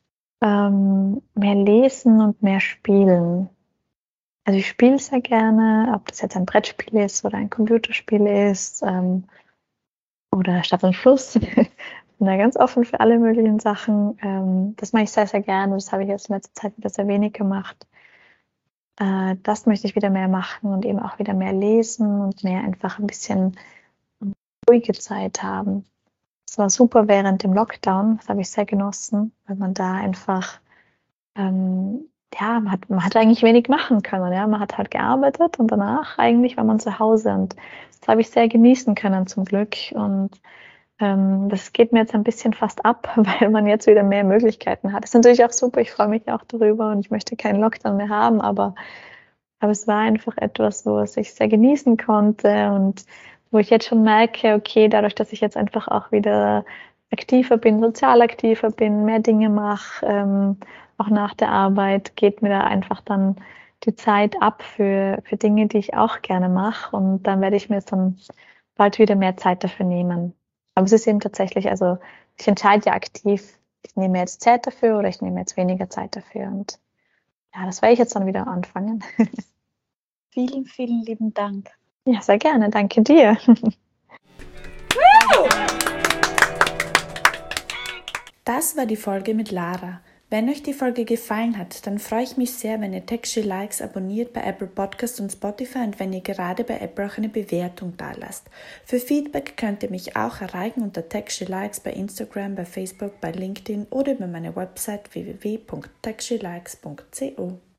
ähm, mehr lesen und mehr spielen. Also ich spiele sehr gerne, ob das jetzt ein Brettspiel ist oder ein Computerspiel ist ähm, oder Stadt und Fluss. Ich bin da ganz offen für alle möglichen Sachen. Ähm, das mache ich sehr, sehr gerne. Das habe ich jetzt in letzter Zeit wieder sehr wenig gemacht. Äh, das möchte ich wieder mehr machen und eben auch wieder mehr lesen und mehr einfach ein bisschen ruhige Zeit haben. Es war super während dem Lockdown, das habe ich sehr genossen, weil man da einfach, ähm, ja, man hat, man hat eigentlich wenig machen können. Ja? Man hat halt gearbeitet und danach eigentlich war man zu Hause und das habe ich sehr genießen können zum Glück. Und ähm, das geht mir jetzt ein bisschen fast ab, weil man jetzt wieder mehr Möglichkeiten hat. Das ist natürlich auch super, ich freue mich auch darüber und ich möchte keinen Lockdown mehr haben, aber aber es war einfach etwas, was ich sehr genießen konnte und wo ich jetzt schon merke, okay, dadurch, dass ich jetzt einfach auch wieder aktiver bin, sozial aktiver bin, mehr Dinge mache, ähm, auch nach der Arbeit, geht mir da einfach dann die Zeit ab für, für Dinge, die ich auch gerne mache. Und dann werde ich mir jetzt dann bald wieder mehr Zeit dafür nehmen. Aber es ist eben tatsächlich, also ich entscheide ja aktiv, ich nehme jetzt Zeit dafür oder ich nehme jetzt weniger Zeit dafür. Und ja, das werde ich jetzt dann wieder anfangen. Vielen, vielen lieben Dank. Ja, sehr gerne. Danke dir. Das war die Folge mit Lara. Wenn euch die Folge gefallen hat, dann freue ich mich sehr, wenn ihr Techshe Likes abonniert bei Apple Podcasts und Spotify und wenn ihr gerade bei Apple auch eine Bewertung dalasst. Für Feedback könnt ihr mich auch erreichen unter Techshe Likes bei Instagram, bei Facebook, bei LinkedIn oder über meine Website w w w punkt techshelikes punkt co.